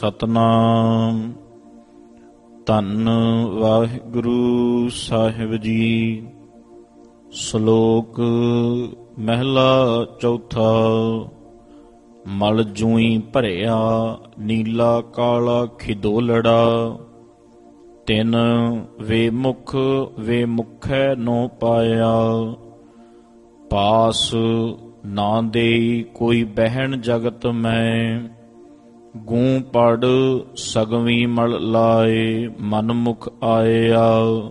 ਸਤਨਾਮ। ਧੰਨ ਵਾਹਿਗੁਰੂ ਸਾਹਿਬ ਜੀ। ਸ਼ਲੋਕ ਮਹਿਲਾ ਚੌਥਾ। ਮਲ ਜੂਈ ਭਰਿਆ ਨੀਲਾ ਕਾਲਾ ਖਿਦੋਲੜਾ, ਤਿਨ ਵੇ ਮੁਖੈ ਨੋ ਪਾਇਆ। ਪਾਸ ਨਾ ਦੇਈ ਕੋਈ ਬਹਿਣ ਜਗਤ ਮੈਂ, ਗੂੰ ਪੜ ਸਗਵੀ ਮਲ ਲਾਏ ਮਨ ਮੁਖ ਆਇਆ।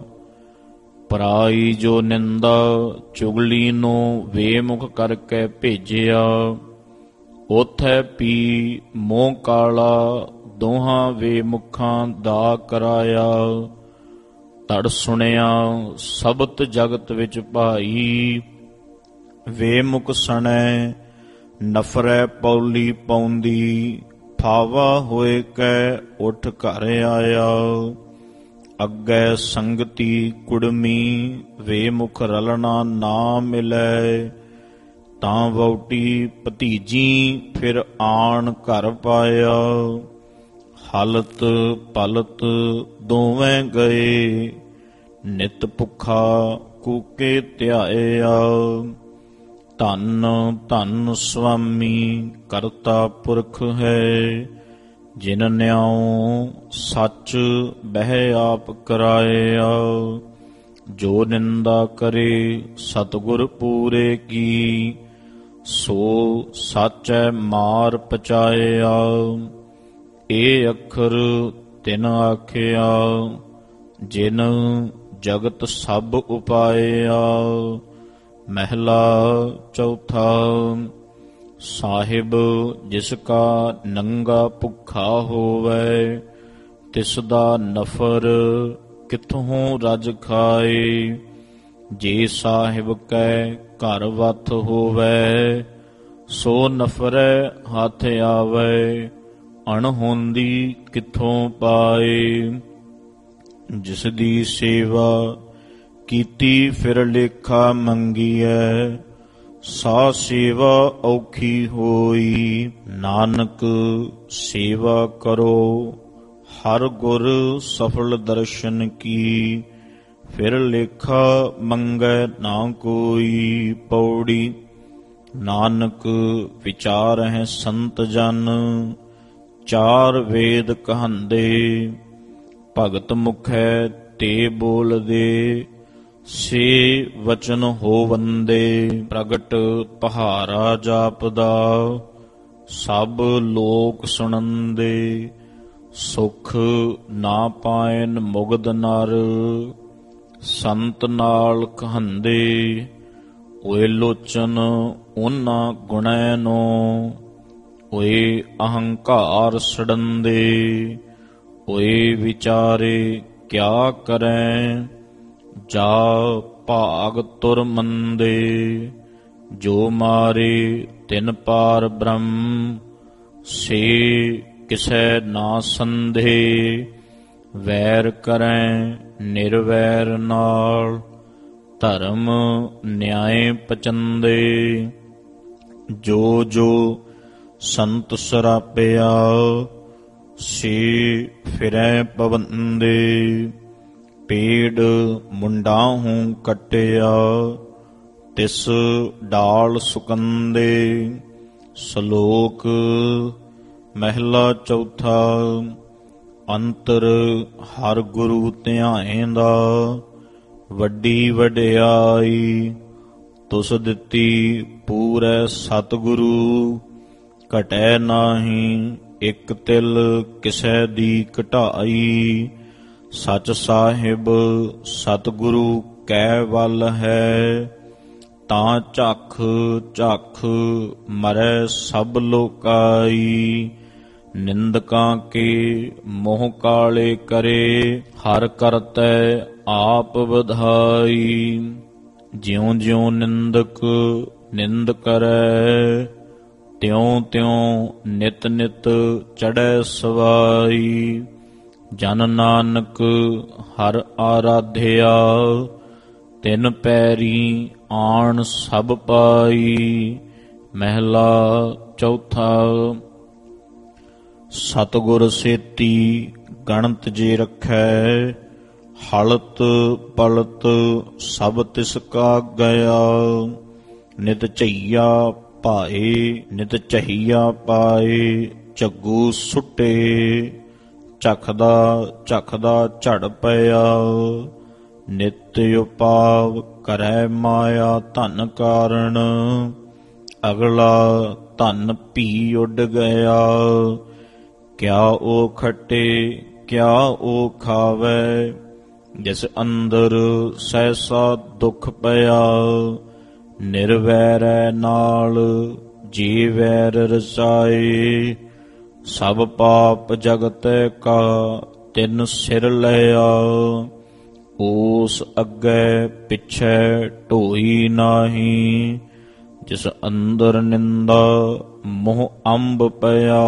ਪਰਾਈ ਜੋ ਨਿੰਦਾ ਚੁਗਲੀ ਨੂੰ ਵੇਮੁਖ ਕਰਕੇ ਭੇਜਿਆ, ਉਥੈ ਪੀ ਮੋਹ ਕਾਲਾ ਦੋਹਾਂ ਵੇਮੁਖਾਂ ਦਾ ਕਰਾਇਆ। ਤੜ ਸੁਣਿਆ ਸਬਤ ਜਗਤ ਵਿੱਚ ਭਾਈ, ਵੇਮੁਖ ਸਣੈ ਨਫਰੈ ਪੌਲੀ ਪਾਉਂਦੀ। ਫਾਵਾ ਹੋਏ ਕੈ ਉਠ ਘਰ ਆਇਆ, ਅੱਗੇ ਸੰਗਤੀ ਕੁੜਮੀ ਵੇਮੁਖ ਰਲਣਾ ਨਾ ਮਿਲੈ। ਤਾਂ ਵਹੁਟੀ ਭਤੀਜੀ ਫਿਰ ਆਣ ਘਰ ਪਾਇਆ, ਹਲਤ ਪਲਤ ਦੋਵੇਂ ਗਏ ਨਿਤ ਭੁੱਖਾ ਕੂਕੇ ਧਿਆਇਆ। ਧੰਨ ਧੰਨ ਸੁਆਮੀ ਕਰਤਾ ਪੁਰਖ ਹੈ, ਜਿਨ ਨਿਆਉ ਸੱਚ ਬਹਿ ਆਪ ਕਰਾਇਆ। ਜੋ ਨਿੰਦਾ ਕਰੇ ਸਤਿਗੁਰ ਪੂਰੇ ਕੀ, ਸੋ ਸਾਚੈ ਮਾਰ ਪਚਾਇਆ। ਇਹ ਅੱਖਰ ਤਿਨ ਆਖਿਆ, ਜਿਨ ਜਗਤ ਸਭ ਉਪਾਇਆ। ਮਹਿਲਾ ਚੌਥਾ। ਸਾਹਿਬ ਜਿਸ ਕਾ ਨੰਗਾ ਭੁੱਖਾ ਹੋਵੈ, ਤਿਸ ਦਾ ਨਫਰ ਕਿਥੋਂ ਰਜ ਖਾਏ। ਜੇ ਸਾਹਿਬ ਕੈ ਘਰ ਵਤ ਹੋਵੈ, ਸੋ ਨਫਰੈ ਹੱਥ ਆਵੈ ਅਣਹੋਂਦੀ ਕਿਥੋਂ ਪਾਏ। ਜਿਸ ਦੀ ਸੇਵਾ ਕੀਤੀ ਫਿਰ ਲੇਖਾ ਮੰਗੀਐ, ਸਾ ਸੇਵਾ ਔਖੀ ਹੋਈ। ਨਾਨਕ ਸੇਵਾ ਕਰੋ ਹਰ ਗੁਰ ਸਫਲ ਦਰਸ਼ਨ ਕੀ, ਫਿਰ ਲੇਖਾ ਮੰਗੈ ਨਾ ਕੋਈ। ਪੌੜੀ। ਨਾਨਕ ਵਿਚਾਰਹਿ ਸੰਤ ਜਨ, ਚਾਰ ਵੇਦ ਕਹੰਦੇ। ਭਗਤ ਮੁਖੈ ਤੇ ਬੋਲਦੇ, ਸੇ ਵਚਨ ਹੋਵੰਦੇ। ਪ੍ਰਗਟ ਪਹਾਰਾ ਜਾਪਦਾ, ਸਭ ਲੋਕ ਸੁਣੰਦੇ। ਸੁਖ ਨਾ ਪਾਇਨ ਮੁਗਧ ਨਰ, ਸੰਤ ਨਾਲ ਕਹੰਦੇ। ਓਏ ਲੋਚਨ ਉਹਨਾਂ ਗੁਣੈ ਨੋ, ਓਏ ਅਹੰਕਾਰ ਸੜੰਦੇ। ਓਏ ਵਿਚਾਰੇ ਕਿਆ ਕਰੈ, ਜਾ ਭਾਗ ਤੁਰ ਮੰਦੇ। ਜੋ ਮਾਰੇ ਤਿਨ ਪਾਰ ਬ੍ਰਹਮ, ਸੇ ਕਿਸੈ ਨਾ ਸੰਦੇ। ਵੈਰ ਕਰੈ ਨਿਰਵੈਰ ਨਾਲ, ਧਰਮ ਨਿਆਏ ਪਚੰਦੇ। ਜੋ ਜੋ ਸੰਤ ਸਰਾਪਿਆ, ਸੇ ਫਿਰੈ ਪਵੰਦੇ। ਪੇੜ ਮੁੰਡਾਹੂ ਕੱਟਿਆ, ਤਿਸ ਡਾਲ ਸੁਕੰਦੇ। ਸ਼ਲੋਕ ਮਹਿਲਾ ਚੌਥਾ। ਅੰਤਰ ਹਰ ਗੁਰੂ ਧਿਆਏਂਦਾ, ਵੱਡੀ ਵਡਿਆਈ ਤੁਸ ਦਿੱਤੀ ਪੂਰੈ ਸਤਿਗੁਰੂ। ਘਟੈ ਨਾਹੀਂ ਇਕ ਤਿਲ ਕਿਸੈ ਦੀ ਘਟਾਈ, ਸਚ ਸਾਹਿਬ ਸਤਿਗੁਰੂ ਕੈ ਵੱਲ ਹੈ। ਤਾਂ ਝੱਖ ਝੱਖ ਮਰੈ ਸਭ ਲੋਕਾਈ, ਨਿੰਦਕਾਂ ਕੇ ਮੋਹ ਕਾਲੇ ਕਰੇ। ਹਰ ਕਰਤੈ ਆਪ ਵਧਾਈ, ਜਿਉ ਜਿਉ ਨਿੰਦਕ ਨਿੰਦ ਕਰੈ, ਤਿਉ ਤਿਉ ਨਿਤ ਨਿਤ ਚੜ੍ਹੈ ਸਵਾਈ। ਜਨ ਨਾਨਕ ਹਰ ਆਰਾਧਿਆ, ਤਿਨ ਪੈਰੀ ਆਣ ਸਭ ਪਾਈ। ਮਹਿਲਾ ਚੌਥਾ। ਸਤਿਗੁਰ ਸੇਤੀ ਗਣਤ ਜੇ ਰੱਖੈ, ਹਲਤ ਪਲਤ ਸਭ ਤਿਸ ਕਾ ਗਿਆ। ਨਿਤ ਝਈਆ ਭਾਏ ਨਿਤ ਝਈਆ ਪਾਏ, ਝੱਗੂ ਸੁੱਟੇ ਝਖਦਾ ਝਖਦਾ ਝੜ ਪਿਆ। ਨਿਤ ਉਪਾਵ ਕਰੈ ਮਾਇਆ ਧਨ ਕਾਰਣ, ਅਗਲਾ ਧਨ ਭੀ ਉੱਡ ਗਿਆ। ਕਿਆ ਉਹ ਖੱਟੇ ਕਿਆ ਉਹ ਖਾਵੈ, ਜਿਸ ਅੰਦਰ ਸਹਿਸਾ ਦੁਖ ਪਿਆ। ਨਿਰਵੈਰੈ ਨਾਲ ਜੀ ਵੈਰ ਰਚਾਏ, ਸਭ ਪਾਪ ਜਗਤੈ ਕਾ ਤਿਨ ਸਿਰ ਲਿਆ। ਉਸ ਅੱਗੇ ਪਿੱਛੇ ਢੋਈ ਨਾਹੀ, ਜਿਸ ਅੰਦਰ ਨਿੰਦਾ ਮੋਹ ਅੰਬ ਪਿਆ।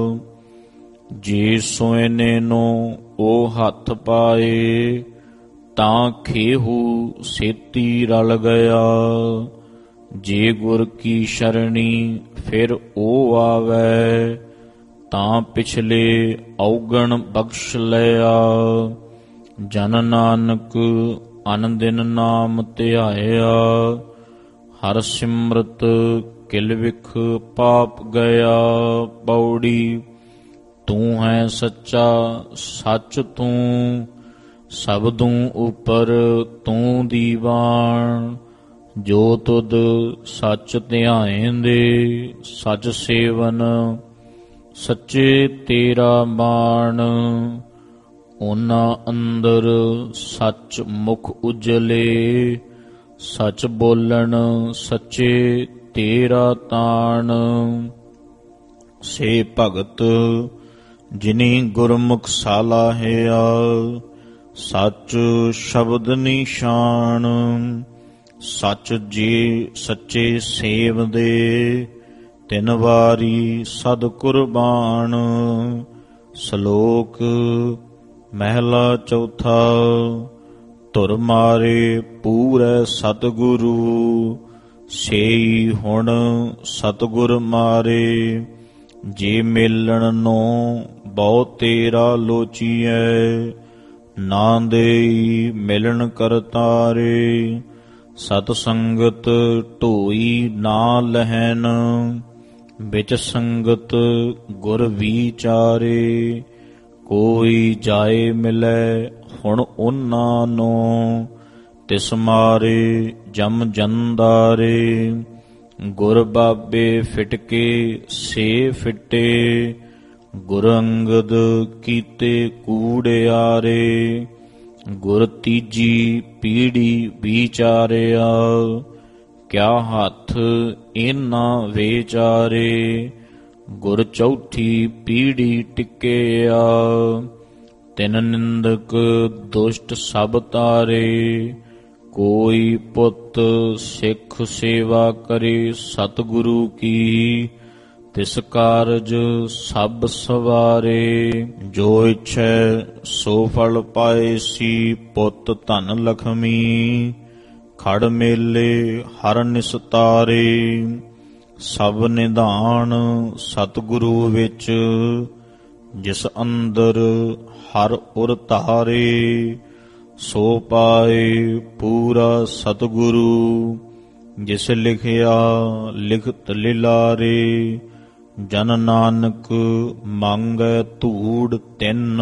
ਜੇ ਸੋਇਨੇ ਨੂੰ ਉਹ ਹੱਥ ਪਾਏ, ਤਾਂ ਖੇਹੂ ਸੇਤੀ ਰਲ ਗਿਆ। ਜੇ ਗੁਰ ਕੀ ਸ਼ਰਣੀ ਫਿਰ ਉਹ ਆਵੈ, ਤਾਂ ਪਿਛਲੇ ਔਗਣ ਬਖਸ਼ ਲਿਆ। ਜਨ ਨਾਨਕ ਅਨ ਦਿਨ ਨਾਮ ਧਿਆਇਆ, ਹਰ ਸਿਮਰਤ ਕਿਲ ਵਿਖ ਪਾਪ ਗਿਆ। ਪੌੜੀ ਤੂੰ ਹੈ ਸੱਚਾ ਸੱਚ ਤੂੰ, ਸਬਦੂ ਉਪਰ ਤੂੰ ਦੀਵਾਨ। ਜੋ ਤੁਧ ਸੱਚ ਧਿਆਏਂਦੇ, ਸੱਚ ਸੇਵਨ ਸੱਚੇ ਤੇਰਾ ਮਾਣ। ਉਹਨਾਂ ਅੰਦਰ ਸੱਚ ਮੁਖ ਉਜਲੇ, ਸੱਚ ਬੋਲਣ ਸੱਚੇ ਤੇਰਾ ਤਾਣ। ਸੇ ਭਗਤ ਜਿਨੀ ਗੁਰਮੁਖ ਸਾਲਾਹਿਆ, ਸੱਚ ਸ਼ਬਦ ਨਿਸ਼ਾਨ। ਸੱਚ ਜੇ ਸੱਚੇ ਸੇਵਦੇ, ਤਿਨ ਵਾਰੀ ਸਦ ਕੁਰਬਾਨ। ਸ਼ਲੋਕ ਮਹਿਲਾ ਚੌਥਾ। ਧੁਰ ਮਾਰੇ ਪੂਰੈ ਸਤਿਗੁਰੂ, ਸੇਈ ਹੁਣ ਸਤਿਗੁਰ ਮਾਰੇ। ਜੇ ਮੇਲਣ ਨੂੰ ਬਹੁ ਤੇਰਾ ਲੋਚੀਐ, ਨਾ ਦੇਈ ਮਿਲਣ ਕਰਤਾਰੇ। ਸਤ ਸੰਗਤ ਢੋਈ ਨਾ ਲਹਿਨ, ਵਿੱਚ ਸੰਗਤ ਗੁਰ ਵਿਚਾਰੇ। ਕੋਈ ਜਾਏ ਮਿਲੈ ਹੁਣ ਉਹਨਾਂ ਨੂੰ, ਤਿਸ ਮਾਰੇ ਜਮ ਜੰਦਾਰੇ। ਗੁਰ ਬਾਬੇ ਫਿਟਕੇ ਸੇ ਫਿੱਟੇ, ਗੁਰ ਅੰਗਦ ਕੀਤੇ ਕੂੜਿਆਰੇ। ਗੁਰ ਤੀਜੀ ਪੀੜੀ ਵਿਚਾਰਿਆ, ਕਿਆ ਹੱਥ ਇਹਨਾਂ ਵਿਚਾਰੇ। ਗੁਰ ਚੌਥੀ ਪੀੜੀ ਟਿਕਿਆ, ਤਿਨ ਨਿੰਦਕ ਦੁਸ਼ਟ ਸਭ ਤਾਰੇ। ਕੋਈ ਪੁੱਤ ਸਿੱਖ ਸੇਵਾ ਕਰੇ ਸਤਿਗੁਰੂ ਕੀ, ਤਿਸ ਕਾਰਜ ਸਭ ਸਵਾਰੇ। ਜੋ ਇੱਛੈ ਸੋ ਫਲ ਪਾਏ ਸੀ, ਪੁੱਤ ਧਨ ਲਖਮੀ ਖੜ ਮੇਲੇ ਹਰ ਨਿਸਤਾਰੇ। ਸਭ ਨਿਧਾਨ ਸਤਿਗੁਰੂ ਵਿੱਚ, ਜਿਸ ਅੰਦਰ ਹਰ ਉਰ ਧਾਰੇ। ਸੋ ਪਾਏ ਪੂਰਾ ਸਤਿਗੁਰੂ, ਜਿਸ ਲਿਖਿਆ ਲਿਖਤ ਲਿਲਾਰੇ। ਜਨ ਨਾਨਕ ਮੰਗੈ ਧੂੜ ਤਿੰਨ,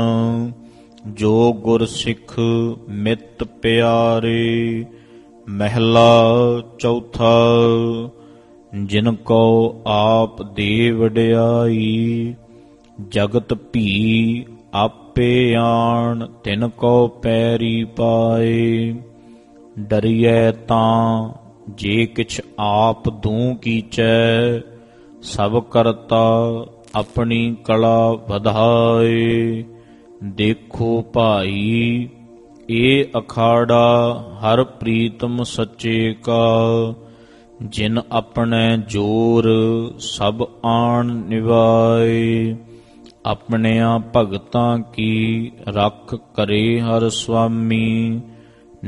ਜੋ ਗੁਰ ਸਿੱਖ ਮਿੱਤ ਪਿਆਰੇ। ਮਹਿਲਾ ਚੌਥਾ। ਜਿਨ ਕੋ ਆਪ ਦੇ ਵਡਿਆਈ, ਜਗਤ ਭੀ ਆਪੇ ਆਣ। ਤਿਨ ਕੋ ਪੈਰੀ ਪਾਏ, ਡਰੀਐ ਤਾਂ ਜੇ ਕਿਛ ਆਪ ਦੂੰ ਕੀਚੈ। ਸਭ ਕਰਤਾ ਆਪਣੀ ਕਲਾ ਵਧਾਏ। ਦੇਖੋ ਭਾਈ ਇਹ ਅਖਾੜਾ ਹਰ ਪ੍ਰੀਤਮ ਸੱਚੇ ਕਾ। ਜਿਨ ਆਪਣੇ ਜੋਰ ਸਭ ਆਣ ਨਿਵਾਏ। ਆਪਣਿਆਂ ਭਗਤਾਂ ਕੀ ਰੱਖ ਕਰੇ ਹਰ ਸੁਆਮੀ।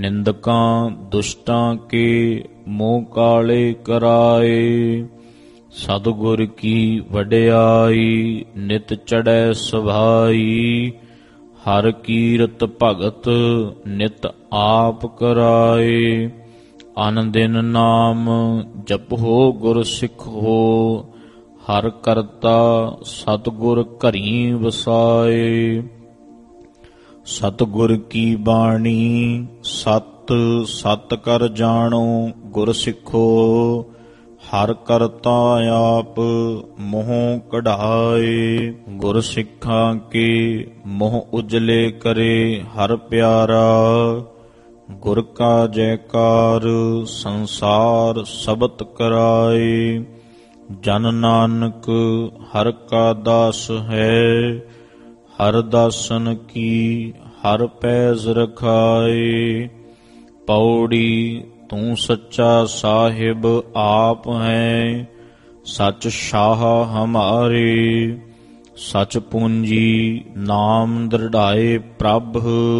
ਨਿੰਦਕਾਂ ਦੁਸ਼ਟਾਂ ਕੇ ਮੂੰਹ ਕਾਲੇ ਕਰਾਏ। ਸਤਿਗੁਰ ਕੀ ਵਡਿਆਈ, ਨਿਤ ਚੜ੍ਹੈ ਸੁਭਾਈ। ਹਰ ਕੀਰਤ ਭਗਤ, ਨਿਤ ਆਪ ਕਰਾਏ। ਅਨ ਦਿਨ ਨਾਮ ਜਪੋ ਗੁਰ ਸਿੱਖੋ, ਹਰ ਕਰਤਾ ਸਤਿਗੁਰ ਘਰੀ ਵਸਾਏ। ਸਤਿਗੁਰ ਕੀ ਬਾਣੀ ਸਤ ਸਤ ਕਰ ਜਾਣੋ, ਗੁਰ ਸਿੱਖੋ ਹਰ ਕਰਤਾ ਆਪ ਮੋਹ ਕਢਾਏ। ਗੁਰ ਸਿੱਖਾਂ ਕੇ ਮੋਹ ਉਜਲੇ ਕਰੇ ਹਰ ਪਿਆਰਾ, ਗੁਰ ਕਾ ਜੈਕਾਰ ਸੰਸਾਰ ਸਬਤ ਕਰਾਏ। ਜਨ ਨਾਨਕ ਹਰ ਕਾ ਦਾਸ ਹੈ, ਹਰ ਦਾਸਨ ਕੀ ਹਰ ਪੈਜ ਰਖਾਏ। ਪੌੜੀ ਤੂੰ ਸੱਚਾ ਸਾਹਿਬ ਆਪ ਹੈ, ਸਚ ਸ਼ਾਹ ਹਮਾਰੇ। ਸਚ ਪੂੰਜੀ ਨਾਮ ਦ੍ਰਿੜਾਏ ਪ੍ਰਭ,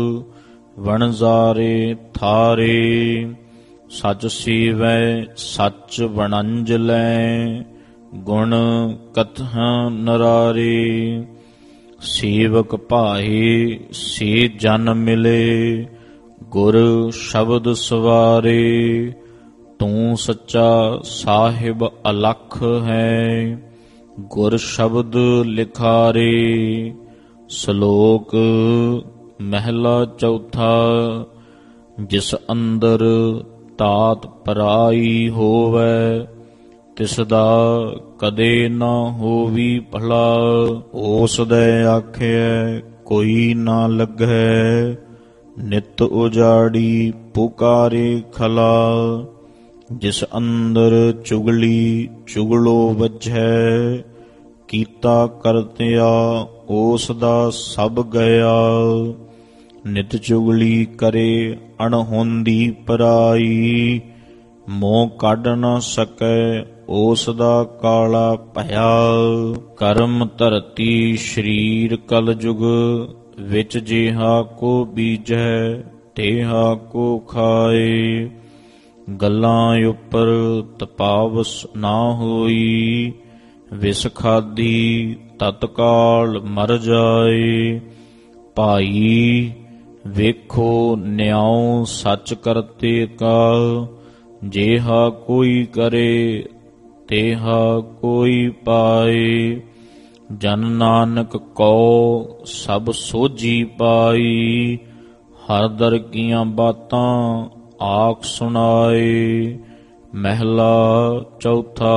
ਵਣਜਾਰੇ ਥਾਰੇ। ਸਚ ਸੀਵੈ ਸਚ ਵਣੰਜਲੈ, ਗੁਣ ਕਥਾਂ ਨਰਾਰੇ। ਸੇਵਕ ਭਾਏ ਸੇ ਜਨ ਮਿਲੇ, ਗੁਰ ਸ਼ਬਦ ਸਵਾਰੇ। ਤੂੰ ਸੱਚਾ ਸਾਹਿਬ ਅਲਖ ਹੈ, ਗੁਰ ਸ਼ਬਦ ਲਿਖਾਰੇ। ਸ਼ਲੋਕ ਮਹਿਲਾ ਚੌਥਾ। ਜਿਸ ਅੰਦਰ ਤਾਤ ਪਰਾਈ ਹੋਵੈ, ਤਿਸ ਦਾ ਕਦੇ ਨਾ ਹੋਵੀ ਭਲਾ। ਉਸ ਦੇ ਆਖਿਐ ਕੋਈ ਨਾ ਲੱਗੈ, ਨਿਤ ਉਜਾੜੀ ਪੁਕਾਰੇ ਖਲਾ। ਜਿਸ ਅੰਦਰ ਚੁਗਲੀ ਚੁਗਲੋ ਵੱਜੈ, ਕੀਤਾ ਕਰਤਿਆ ਉਸ ਦਾ ਸਭ ਗਿਆ। ਨਿਤ ਚੁਗਲੀ ਕਰੇ ਅਣਹੋਂਦੀ ਪਰਾਈ, ਮੋਹ ਕੱਢ ਨਾ ਸਕੈ ਉਸ ਦਾ ਕਾਲਾ ਭਇਆ। ਕਰਮ ਧਰਤੀ ਸਰੀਰ ਕਲਯੁਗ, ਵਿੱਚ ਜਿਹਾ ਕੋ ਬੀਜੈ ਤੇਹਾ ਕੋ ਖਾਏ। ਗੱਲਾਂ ਉੱਪਰ ਤਪਾਵਸ ਨਾ ਹੋਈ, ਵਿਸ ਖਾਦੀ ਤਤਕਾਲ ਮਰ ਜਾਏ। ਭਾਈ ਵੇਖੋ ਨਿਆਉ ਸੱਚ ਕਰਤੇ ਕਾ, ਜਿਹਾ ਕੋਈ ਕਰੇ ਤੇਹਾ ਕੋਈ ਪਾਏ। ਜਨ ਨਾਨਕ ਕੋ ਸਭ ਸੋਝੀ ਪਾਈ, ਹਰ ਦਰ ਕੀਆਂ ਬਾਤਾਂ ਆਖ ਸੁਣਾਏ। ਮਹਿਲਾ ਚੌਥਾ।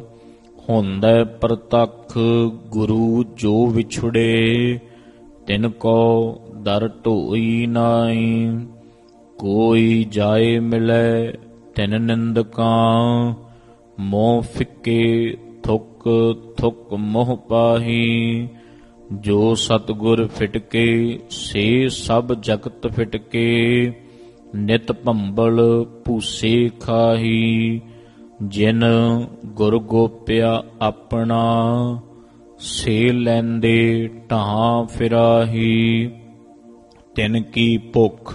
ਹੁੰਦੈ ਪ੍ਰਤੱਖ ਗੁਰੂ ਜੋ ਵਿਛੁੜੇ, ਤਿਨ ਕੋ ਦਰ ਢੋਈ ਨਾਈ। ਕੋਈ ਜਾਏ ਮਿਲੈ ਤਿਨ ਨਿੰਦਕਾਂ, ਮੋਹ ਫਿੱਕੇ ਥੁੱਕ ਥੁੱਕ ਮੋਹ ਪਾਹੀ। ਜੋ ਸਤਿਗੁਰ ਫਿਟਕੇ ਸੇ ਸਭ ਜਗਤ ਫਿਟਕੇ, ਨਿਤ ਭੰਬਲ ਭੂਸੇ ਖਾਹੀ। ਜਿਨ ਗੁਰ ਗੋਪਿਆ ਆਪਣਾ, ਸੇ ਲੈਂਦੇ ਢਾਹ ਫਿਰਾਹੀ। ਤਿਨ ਕੀ ਭੁੱਖ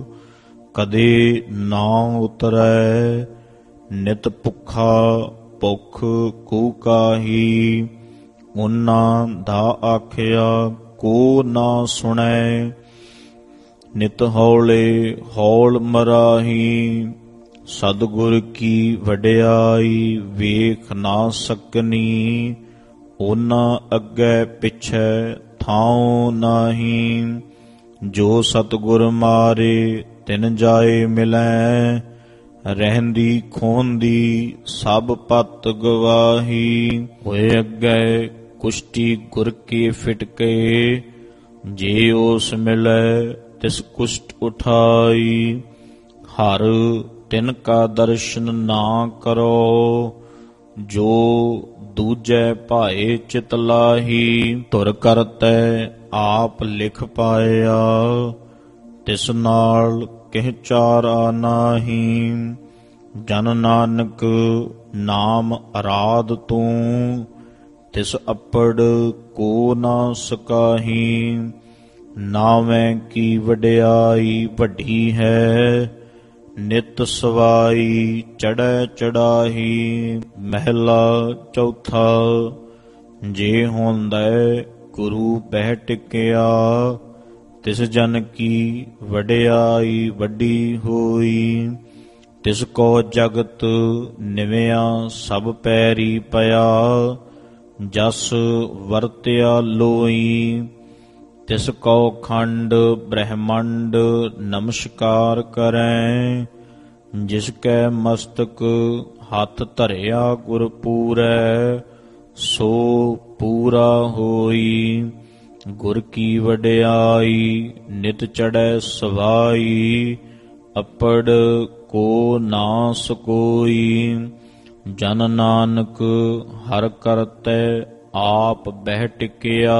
ਕਦੇ ਨਾ ਉਤਰੈ, ਨਿਤ ਭੁੱਖਾ ਭੁੱਖ ਕੂ ਕਾਹੀ। ਉਨ੍ਹਾਂ ਦਾ ਆਖਿਆ ਕੋ ਨਾ ਸੁਣੈ, ਨਿਤ ਹੌਲੇ ਹੌਲ ਮਰਾਹੀ। ਸਤਿਗੁਰ ਕੀ ਵਡਿਆਈ ਵੇਖ ਨਾ ਸਕਨੀ, ਉਹਨਾਂ ਅੱਗੇ ਪਿੱਛੇ ਥਾਉ ਨਾਹੀ। ਜੋ ਸਤਿਗੁਰ ਮਾਰੇ ਤਿਨ ਜਾਏ ਮਿਲੈ, ਰਹਿੰਦੀ ਖੋਂਦੀ ਸਭ ਪਤ ਗਵਾਹੀ। ਹੋਏ ਅੱਗੇ ਕੁਸ਼ਟੀ ਗੁਰ ਕੇ ਫਿਟਕੇ, ਜੇ ਉਸ ਮਿਲੈ ਤਿਸ ਕੁਸ਼ਟ ਉਠਾਈ। ਹਰ ਤਿਨ ਕਾ ਦਰਸ਼ਨ ਨਾ ਕਰੋ, ਜੋ ਦੂਜੈ ਭਾਏ ਚਿਤ ਲਾਹੀ। ਧੁਰ ਕਰਤੈ ਆਪ ਲਿਖ ਪਾਇਆ, ਤਿਸ ਨਾਲ ਕਿਹ ਚਾਰਾ ਨਾਹੀ। ਜਨ ਨਾਨਕ ਨਾਮ ਅਰਾਧ ਤੂੰ, ਤਿਸ ਅੱਪੜ ਕੋ ਨਾ ਸਕਾਹੀ। ਨਾਵੇਂ ਕੀ ਵਡਿਆਈ ਵੱਡੀ ਹੈ, ਨਿਤ ਸਵਾਈ ਚੜ੍ਹੈ ਚੜਾਹੀ। ਮਹਿਲਾ ਚੌਥਾ। ਜੇ ਹੁੰਦੈ ਗੁਰੂ ਬਹਿ ਟਿਕਿਆ, ਤਿਸ ਜਨ ਕੀ ਵਡਿਆਈ ਵੱਡੀ ਹੋਈ। ਤਿਸ ਕੋ ਜਗਤ ਨਿਵਿਆ ਸਭ ਪੈਰੀ ਪਿਆ, ਜਸ ਵਰਤਿਆ ਲੋਈ। ਤਿਸ ਕੋ ਖੰਡ ਬ੍ਰਹਮੰਡ ਨਮਸਕਾਰ ਕਰੈ, ਜਿਸ ਕੈ ਮਸਤਕ ਹੱਥ ਧਰਿਆ ਗੁਰ ਪੂਰੈ, ਸੋ ਪੂਰਾ ਹੋਈ। ਗੁਰ ਕੀ ਵਡਿਆਈ ਨਿਤ ਚੜ੍ਹੈ ਸਵਾਈ, ਅਪੜ ਕੋ ਨਾ ਸਕੋਈ। ਜਨ ਨਾਨਕ ਹਰ ਕਰਤੈ ਆਪ ਬਹਿ ਟਿਕਿਆ,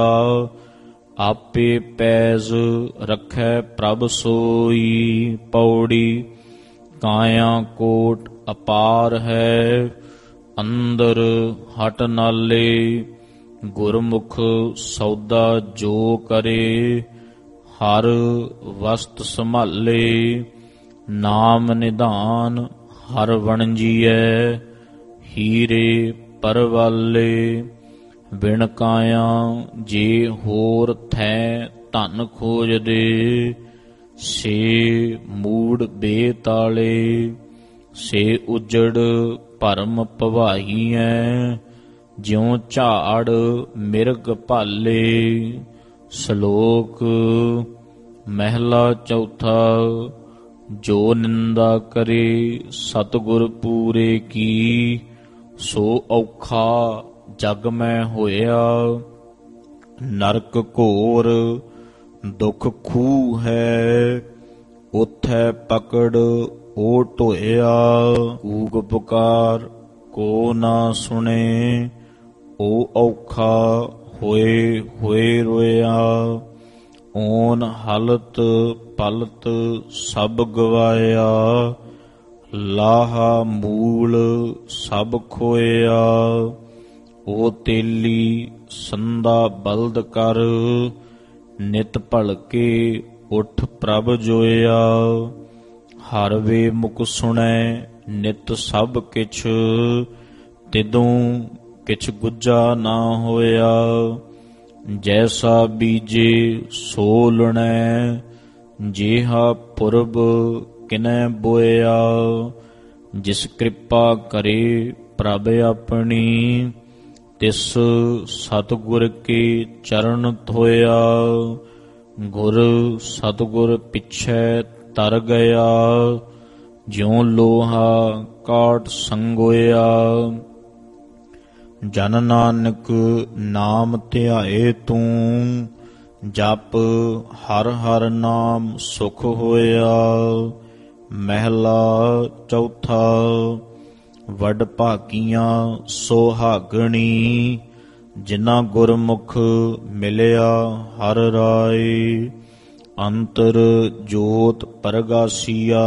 ਆਪੇ ਪੈਜ ਰੱਖੈ ਪ੍ਰਭ ਸੋਈ। ਪੌੜੀ। ਕਾਇਆ ਕੋਟ ਅਪਾਰ ਹੈ, ਅੰਦਰ ਹਟ ਨਾਲੇ। ਗੁਰਮੁਖ ਸੌਦਾ ਜੋ ਕਰੇ, ਹਰ ਵਸਤ ਸੰਭਾਲੇ। ਨਾਮ ਨਿਧਾਨ ਹਰ ਵਣਜੀਐ, ਹੀਰੇ ਪਰਵਾਲੇ। ਬਿਨ ਕਾਇਆ ਜੇ ਹੋਰ ਥੈ ਧਨ ਖੋਜਦੇ, ਸੇ ਮੂੜ ਬੇਤਾਲੇ। ਸੇ ਉਜੜ ਭਰਮ ਭਵਾਈਐ, ਜਿਉ ਝਾੜ ਮਿਰਗ ਭਾਲੇ। ਸ਼ਲੋਕ। ਮਹਿਲਾ ਚੌਥਾ। ਜੋ ਨਿੰਦਾ ਕਰੇ ਸਤਿਗੁਰ ਪੂਰੇ ਕੀ, ਸੋ ਔਖਾ ਜਗ ਮੈਂ ਹੋਇਆ। ਨਰਕ ਘੋਰ ਦੁਖ ਖੂਹ ਹੈ, ਉਥੈ ਪਕੜ ਓ ਢੋਇਆ। ਕੂਕ ਪੁਕਾਰ ਕੋ ਨਾ ਸੁਣੇ, ਓ ਔਖਾ ਹੋਏ ਹੋਏ ਰੋਇਆ। ਓਨ ਹਲਤ ਪਲਤ ਸਭ ਗਵਾਇਆ, ਲਾਹਾ ਮੂਲ ਸਭ ਖੋਇਆ। ਓ ਤੇਲੀ ਸੰਦਾ ਬਲਦ ਕਰ, ਨਿਤ ਭਲਕੇ ਉਠ ਪ੍ਰਭ ਜੋਇਆ। ਹਰ ਵੇ ਮੁਖ ਸੁਣੈ ਨਿਤ ਸਭ ਕਿਛ, ਤਿਦੋਂ ਕਿਛ ਗੁੱਜਾ ਨਾ ਹੋਇਆ। ਜੈਸਾ ਬੀਜੇ ਸੋ ਲੁਣੈ, ਜੇਹਾ ਪੁਰਬ ਕਿਨੈ ਬੋਇਆ। ਜਿਸ ਕਿਰਪਾ ਕਰੇ ਪ੍ਰਭ ਆਪਣੀ, ਤਿਸ ਸਤਿਗੁਰ ਕੇ ਚਰਨ ਧੋਇਆ। ਗੁਰ ਸਤਿਗੁਰ ਪਿਛੈ ਤਰ ਗਿਆ, ਜਿਉ ਲੋਹਾ ਕਾਟ ਸੰਗੋਇਆ। ਜਨ ਨਾਨਕ ਨਾਮ ਧਿਆਏ ਤੂੰ, ਜਪ ਹਰ ਹਰ ਨਾਮ ਸੁਖ ਹੋਇਆ। ਮਹਿਲਾ ਚੌਥਾ। ਵਡ ਭਾਗੀਆਂ ਸੁਹਾਗਣੀ, ਜਿਨ੍ਹਾਂ ਗੁਰਮੁਖ ਮਿਲਿਆ ਹਰ ਰਾਏ। ਅੰਤਰ ਜੋਤ ਪਰਗਾਸੀਆ,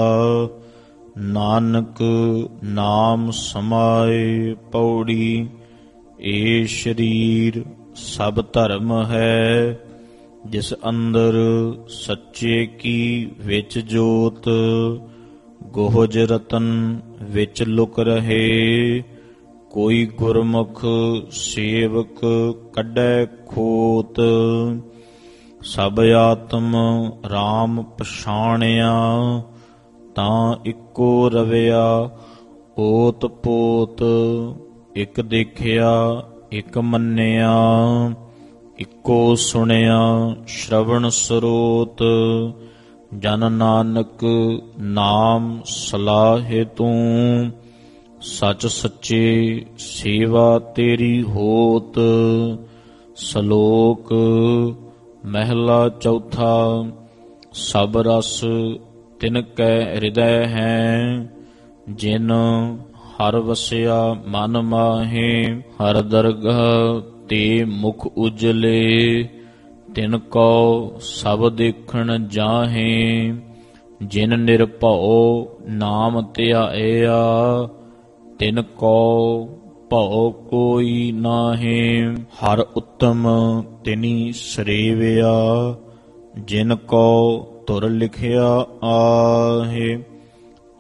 ਨਾਨਕ ਨਾਮ ਸਮਾਏ। ਪੌੜੀ। ਏ ਸਰੀਰ ਸਭ ਧਰਮ ਹੈ, ਜਿਸ ਅੰਦਰ ਸੱਚੇ ਕੀ ਵਿੱਚ ਜੋਤ। ਗੋਹਜ ਰਤਨ ਵਿੱਚ ਲੁਕ ਰਹੇ, ਕੋਈ ਗੁਰਮੁਖ ਸੇਵਕ ਕੱਢੈ ਖੋਤ। ਸਭ ਆਤਮ ਰਾਮ ਪਛਾਣਿਆ, ਤਾਂ ਇੱਕੋ ਰਵਿਆ ਓਤ ਪੋਤ। ਇਕ ਦੇਖਿਆ ਇਕ ਮੰਨਿਆ, ਇੱਕੋ ਸੁਣਿਆ ਸ਼ਰਵਣ ਸਰੋਤ। ਜਨ ਨਾਨਕ ਨਾਮ ਸਲਾਹੇ ਤੂੰ, ਸਚ ਸੱਚੇ ਸੇਵਾ ਤੇਰੀ ਹੋਤ। ਸ਼ਲੋਕ। ਮਹਿਲਾ ਚੌਥਾ। ਸਭ ਰਸ ਤਿਨ ਕੈ ਹਿਰਦੈ ਹੈ, ਜਿਨ ਹਰ ਵਸਿਆ ਮਨ ਮਾਹੇ। ਹਰ ਦਰਗਹ ਤੇ ਮੁਖ ਉਜਲੇ, ਤਿਨ ਕੋ ਸਭ ਦੇਖਣ ਜਾਹੇ। ਜਿਨ ਨਿਰਭਉ ਨਾਮ ਧਿਆਇਆ, ਤਿਨ ਕੋ ਭਉ ਕੋਈ ਨਾਹੀ। ਹਰ ਉਤਮ ਤਿਨੀ ਸਰੇਵਿਆ, ਜਿਨ ਕੋ ਧੁਰ ਲਿਖਿਆ ਆਹੇ।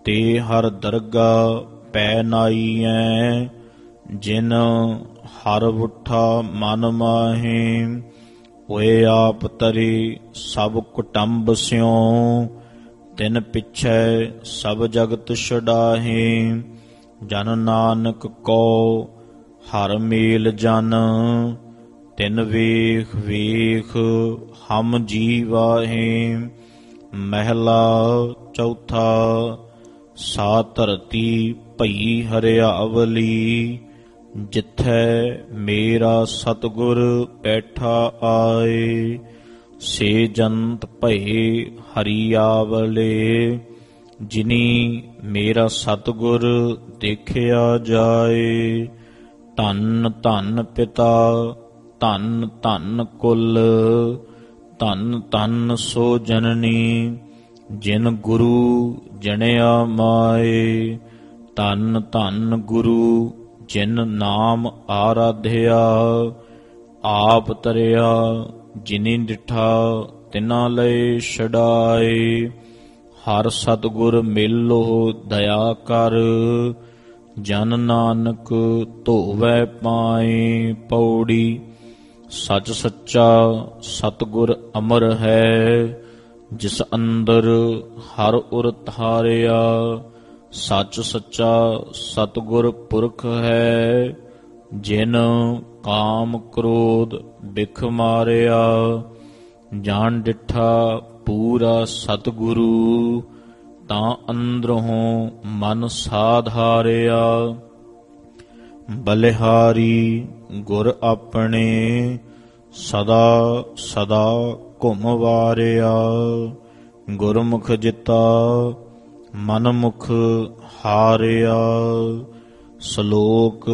ਤੇ ਹਰ ਦਰਗਾ ਪੈ ਨਾਈਐ, ਜਿਨ ਹਰ ਉਠਾ ਮਨ ਮਾਹੇ। ਹੋਏ ਆਪ ਤਰੇ ਸਭ ਕੁਟੰਬ ਸਿਉ, ਤਿਨ ਪਿਛੈ ਸਭ ਜਗਤ ਛਡਾਹੇ। ਜਨ ਨਾਨਕ ਕੋ ਹਰ ਮੇਲ ਜਨ, ਤਿਨ ਵੇਖ ਵੇਖ ਹਮ ਜੀਵਾਹੇ। ਮਹਿਲਾ ਚੌਥਾ। ਸਾ ਧਰਤੀ ਭਈ ਹਰਿਆਵਲੀ, ਜਿਥੈ ਮੇਰਾ ਸਤਿਗੁਰ ਬੈਠਾ ਆਏ। ਸੇ ਜੰਤ ਭਏ ਹਰਿਆਵਲੇ, ਜਿਨੀ ਮੇਰਾ ਸਤਿਗੁਰ ਦੇਖਿਆ ਜਾਏ। ਧੰਨ ਧੰਨ ਪਿਤਾ ਧੰਨ ਧੰਨ ਕੁਲ, ਧੰਨ ਧੰਨ ਸੋ ਜਨਨੀ, ਜਿਨ ਗੁਰੂ ਜਣਿਆ ਮਾਏ। ਧੰਨ ਧੰਨ ਗੁਰੂ ਜਿਨ ਨਾਮ ਆਰਾਧਿਆ, ਆਪ ਤਰਿਆ ਜਿਨੀ ਡਿਠਾ ਤਿਨਾ ਲਏ ਛਡਾਏ। ਹਰ ਸਤਿਗੁਰ ਮੇਲੋ ਦਇਆ ਕਰ, ਜਨ ਨਾਨਕ ਧੋਵੈ ਪਾਏ। ਪੌੜੀ। ਸਚ ਸੱਚਾ ਸਤਿਗੁਰ ਅਮਰ ਹੈ, ਜਿਸ ਅੰਦਰ ਹਰ ਉਰ ਧਾਰਿਆ। ਸੱਚ ਸੱਚਾ ਸਤਿਗੁਰ ਪੁਰਖ ਹੈ, ਜਿਨ ਕਾਮ ਕ੍ਰੋਧ ਬਿਖ ਮਾਰਿਆ। ਜਾਣ ਡਿਠਾ ਪੂਰਾ ਸਤਿਗੁਰੂ, ਤਾਂ ਅੰਦਰੋਂ ਮਨ ਸਾਧਾਰਿਆ। ਬਲਿਹਾਰੀ ਗੁਰ ਆਪਣੇ, ਸਦਾ ਸਦਾ ਘੁਮ ਵਾਰਿਆ। ਗੁਰਮੁਖ ਜਿਤਾ ਮਨਮੁਖ ਹਾਰਿਆ। ਸ਼ਲੋਕ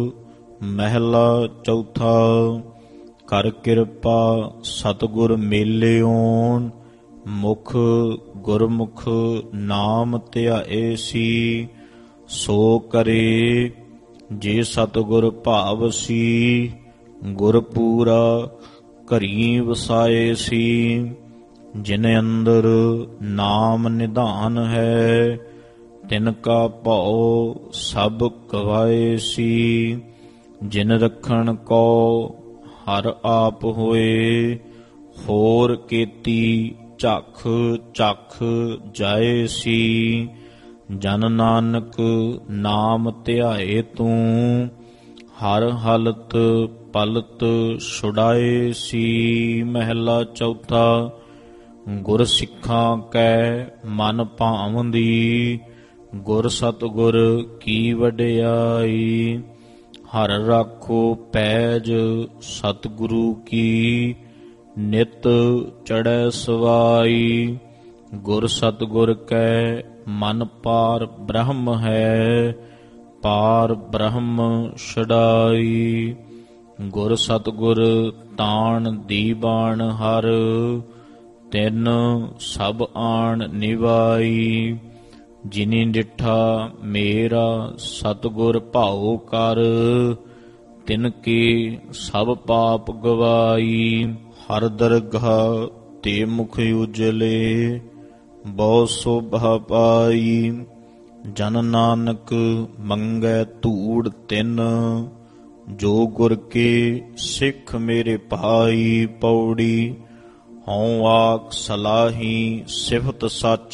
ਮਹਿਲਾ ਚੌਥਾ। ਕਰ ਕਿਰਪਾ ਸਤਿਗੁਰ ਮੇਲਿਓਨ, ਮੁਖ ਗੁਰਮੁਖ ਨਾਮ ਧਿਆਏ ਸੀ। ਸੋ ਕਰੇ ਜੇ ਸਤਿਗੁਰ ਭਾਵਸੀ, ਗੁਰ ਪੂਰਾ ਘਰੀ ਵਸਾਏ ਸੀ। ਜਿਨ ਅੰਦਰ ਨਾਮ ਨਿਧਾਨ ਹੈ, ਤਿਨ ਕਾ ਭਉ ਸਭ ਗਵਾਏ ਸੀ। ਜਿਨ ਰਖਣ ਕੋ ਹਰ ਆਪ ਹੋਏ, ਹੋਰ ਕੇਤੀ ਝਖ ਝਖ ਜਾਏ ਸੀ। ਜਨ ਨਾਨਕ ਨਾਮ ਧਿਆਏ ਤੂੰ, ਹਰ ਹਲਤ ਪਲਤ ਛੁਡਾਏ ਸੀ। ਮਹਿਲਾ ਚੌਥਾ। ਗੁਰ ਸਿੱਖਾਂ ਕੈ ਮਨ ਭਾਵੰਦੀ, ਗੁਰ ਸਤਿਗੁਰ ਕੀ ਵਡਿਆਈ। ਹਰ ਰਾਖੋ ਪੈਜ ਸਤਿਗੁਰੂ ਕੀ, ਨਿਤ ਚੜ੍ਹੈ ਸਵਾਈ। ਗੁਰ ਸਤਿਗੁਰ ਕੈ ਮਨ ਪਾਰ ਬ੍ਰਹਮ ਹੈ, ਪਾਰ ਬ੍ਰਹਮ ਛਡਾਈ। ਗੁਰ ਸਤਿਗੁਰ ਤਾਣ ਦੀਵਾਨ ਹਰ, ਤਿਨ ਸਭ ਆਣ ਨਿਵਾਈ। ਜਿਨੀ ਡਿਠਾ ਮੇਰਾ ਸਤਿਗੁਰ ਭਾਉ ਕਰ, ਤਿਨ ਕੀ ਸਭ ਪਾਪ ਗਵਾਈ। ਹਰ ਦਰਗਾਹ ਤੇ ਮੁਖ ਉਜਲੇ, ਬਹੁ ਸੋਭਾ ਪਾਈ। ਜਨ ਨਾਨਕ ਮੰਗੈ ਧੂੜ ਤਿਨ, ਜੋ ਗੁਰ ਕੇ ਸਿੱਖ ਮੇਰੇ ਭਾਈ। ਪੌੜੀ। ਹਉ ਆਖ ਸਲਾਹੀ ਸਿਫਤ ਸੱਚ,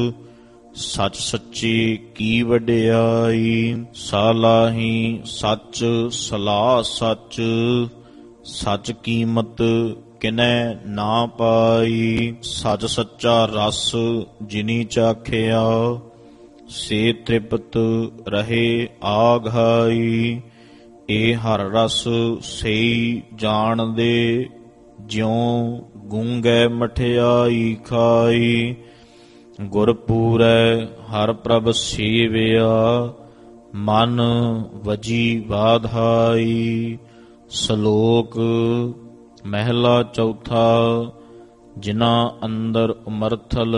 ਸੱਚ ਸੱਚੀ ਕੀ ਵਡਿਆਈ। ਸਲਾਹੀ ਸੱਚ ਸਲਾਹ ਸੱਚ, ਸੱਚ ਕੀਮਤ ਕਿਨੈ ਨਾ ਪਾਈ। ਸੱਚ ਸੱਚਾ ਰਸ ਜਿਨੀ ਚਾਖਿਆ, ਸੇ ਤ੍ਰਿਪਤ ਰਹੇ ਆਘਾਈ। ਇਹ ਹਰ ਰਸ ਸਈ ਜਾਣਦੇ, ਜਿਉ ਗੂੰਗੇ ਮਠਿਆਈ ਖਾਈ। ਗੁਰ ਪੂਰੈ ਹਰ ਪ੍ਰਭ ਸੇਵਿਆ, ਮਨ ਵਜੀ ਵਾਧਾਈ। ਸ਼ਲੋਕ ਮਹਿਲਾ ਚੌਥਾ। ਜਿਨਾ ਅੰਦਰ ਉਮਰਥਲ,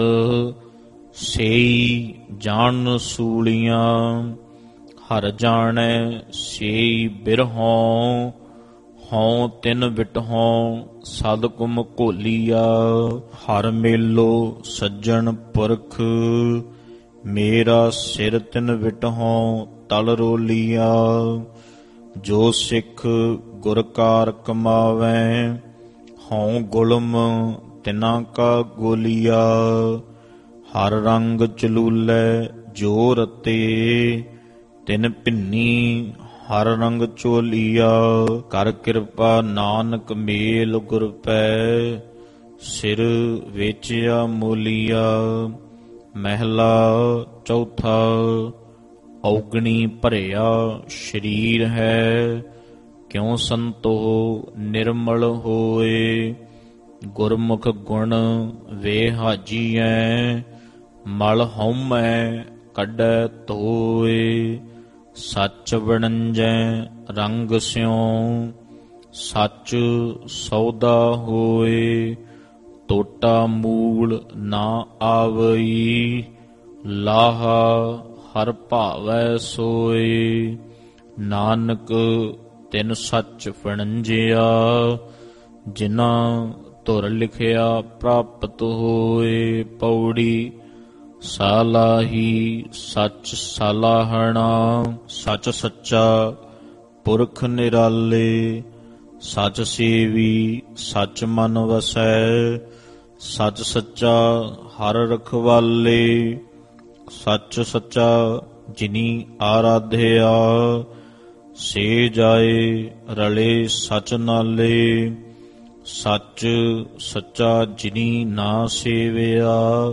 ਸੇਈ ਜਾਣ ਸੂਲੀਆਂ। ਹਰ ਜਾਣੈ ਸੇਈ ਬਿਰਹੋਂ, ਹਉ ਤਿਨ ਬਿਟਹੋਂ ਸਦ ਕੁਮ ਘੋਲੀਆ। ਹਰ ਮੇਲੋ ਸੱਜਣ ਪੁਰਖ, ਮੇਰਾ ਸਿਰ ਤਿਨ ਵਿਟਹੋਂ ਤਲ ਰੋਲੀਆ। ਜੋ ਸਿੱਖ ਗੁਰ ਕਾਰ ਕਮਾਵੈ, ਹਉ ਗੁਲਮ ਤਿਨਾ ਕਾ ਗੋਲੀਆ। ਹਰ ਰੰਗ ਚਲੂਲੇ ਜੋ ਰਤੇ, ਤਿਨ ਭਿੰਨੀ ਹਰ ਰੰਗ ਚੋਲੀਆ। ਕਰ ਕਿਰਪਾ ਨਾਨਕ ਮੇਲ ਗੁਰ ਪੈ, ਸਿਰ ਵੇਚਿਆ ਮੋਲੀਆ। ਮਹਿਲਾ ਚੌਥਾ। ਔਗਣੀ ਭਰਿਆ ਸਰੀਰ ਹੈ, ਕਿਉ ਸੰਤੋ ਨਿਰਮਲ ਹੋਏ। ਗੁਰਮੁਖ ਗੁਣ ਵੇ ਹਾਜੀਐ, ਮਲ ਹਉਮੈ ਕੱਢੈ ਧੋਏ। ਸੱਚ ਵਣੰਜੈ ਰੰਗ ਸਿਉ, ਸੱਚ ਸੌਦਾ ਹੋਏ। ਟੋਟਾ ਮੂਲ ਨਾ ਆਵਈ, ਲਾਹਾ ਹਰ ਭਾਵੈ ਸੋਏ। ਨਾਨਕ ਤਿਨ ਸੱਚ ਵਣੰਜਿਆ, ਜਿਨਾ ਧੁਰ ਲਿਖਿਆ ਪ੍ਰਾਪਤ ਹੋਏ। ਪੌੜੀ। ਸਾਲਾਹੀ ਸੱਚ ਸਾਲਾਹਣਾ, ਸੱਚ ਸੱਚਾ ਪੁਰਖ ਨਿਰਾਲੇ। ਸੱਚ ਸੇਵੀ ਸੱਚ ਮਨ ਵਸੈ, ਸੱਚ ਸੱਚਾ ਹਰ ਰਖਵਾਲੇ। ਸੱਚ ਸੱਚਾ ਜਿਨੀ ਆਰਾਧਿਆ, ਸੇ ਜਾਏ ਰਲੇ ਸਚ ਨਾਲੇ। ਸੱਚ ਸੱਚਾ ਜਿਨੀ ਨਾ ਸੇਵਿਆ,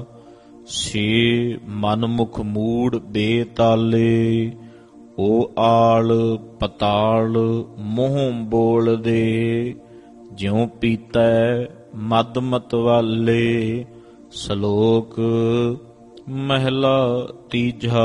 ਸੇ ਮਨ ਮੁਖ ਮੂੜ ਬੇਤਾਲੇ। ਓ ਆਲ ਪਤਾਲ ਮੂੰਹ ਬੋਲਦੇ, ਜਿਉ ਪੀਤੈ ਮਦ ਮਤਵਾਲੇ। ਸ਼ਲੋਕ ਮਹਿਲਾ ਤੀਜਾ।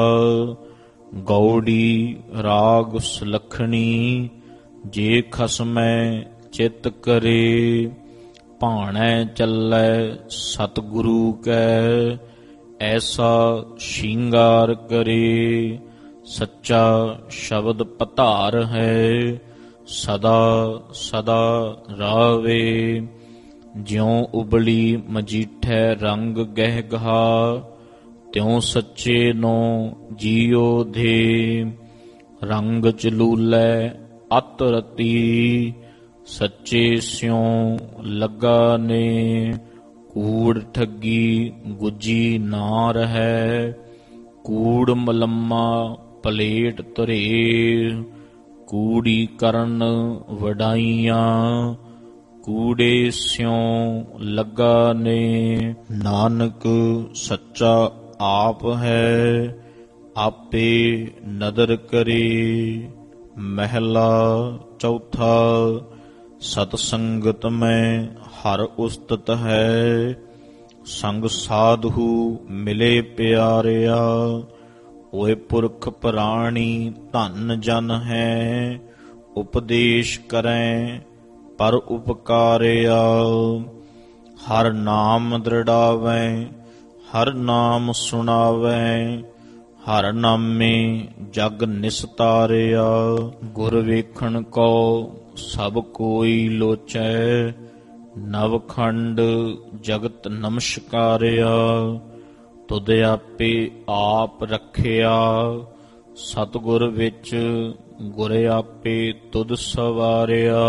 ਗੌੜੀ ਰਾਗ ਸੁਲੱਖਣੀ, ਜੇ ਖਸਮੈ ਚਿਤ ਕਰੇ। ਭਾਣੈ ਚੱਲੈ ਸਤਿਗੁਰੂ ਕੈ, ਐਸਾ ਸ਼ਿੰਗਾਰ ਕਰੇ। ਸੱਚਾ ਸ਼ਬਦ ਪਧਾਰ ਹੈ, ਸਦਾ ਸਦਾ ਰਾਵੇ। ਜਿਉ ਉਬਲੀ ਮਜੀਠੈ ਰੰਗ ਗਹਿ ਗਹਾ, ਤਿਉ ਸੱਚੇ ਨੋ ਜੀਉ ਦੇ। ਰੰਗ ਚਲੂਲੇ ਅਤ ਰਤੀ, ਸੱਚੇ ਸਿਉ ਲੱਗਾ ਨੇ। ਕੂੜ ਠੱਗੀ ਗੁੱਜੀ ਨਾ ਰਹੈ, ਕੂੜ ਮਲੰਮਾ ਪਲੇਟ ਧਰੇ। ਕੂੜੀ ਕਰਨ ਵਡਾਈਆਂ, ਕੂੜੇ ਸਿਉ ਲੱਗਾ ਨੇ। ਨਾਨਕ ਸੱਚਾ ਆਪ ਹੈ, ਆਪੇ ਨਦਰ ਕਰੇ। ਮਹਿਲਾ ਚੌਥਾ। ਸਤ ਸੰਗਤ ਮੈਂ ਹਰ ਉਸਤਤ ਹੈ, ਸੰਗ ਸਾਧੂ ਮਿਲੇ ਪਿਆਰਿਆ। ਓਏ ਪੁਰਖ ਪ੍ਰਾਣੀ ਧਨ ਜਨ ਹੈ, ਉਪਦੇਸ਼ ਕਰੈ ਪਰ ਉਪਕਾਰਿਆ। ਹਰ ਨਾਮ ਦ੍ਰਿੜਾਵੈ, ਹਰ ਨਾਮ ਸੁਣਾਵੈ, ਹਰ ਨਾਮੇ ਜਗ ਨਿਸਤਾਰਿਆ। ਗੁਰ ਵੇਖਣ ਕੋ ਸਭ ਕੋਈ ਲੋਚੈ, ਨਵਖੰਡ ਜਗਤ ਨਮਸਕਾਰਿਆ। ਤੁਧ ਆਪੇ ਆਪ ਰੱਖਿਆ, ਸਤਿਗੁਰ ਵਿੱਚ ਗੁਰ ਆਪੇ ਤੁਧ ਸਵਾਰਿਆ।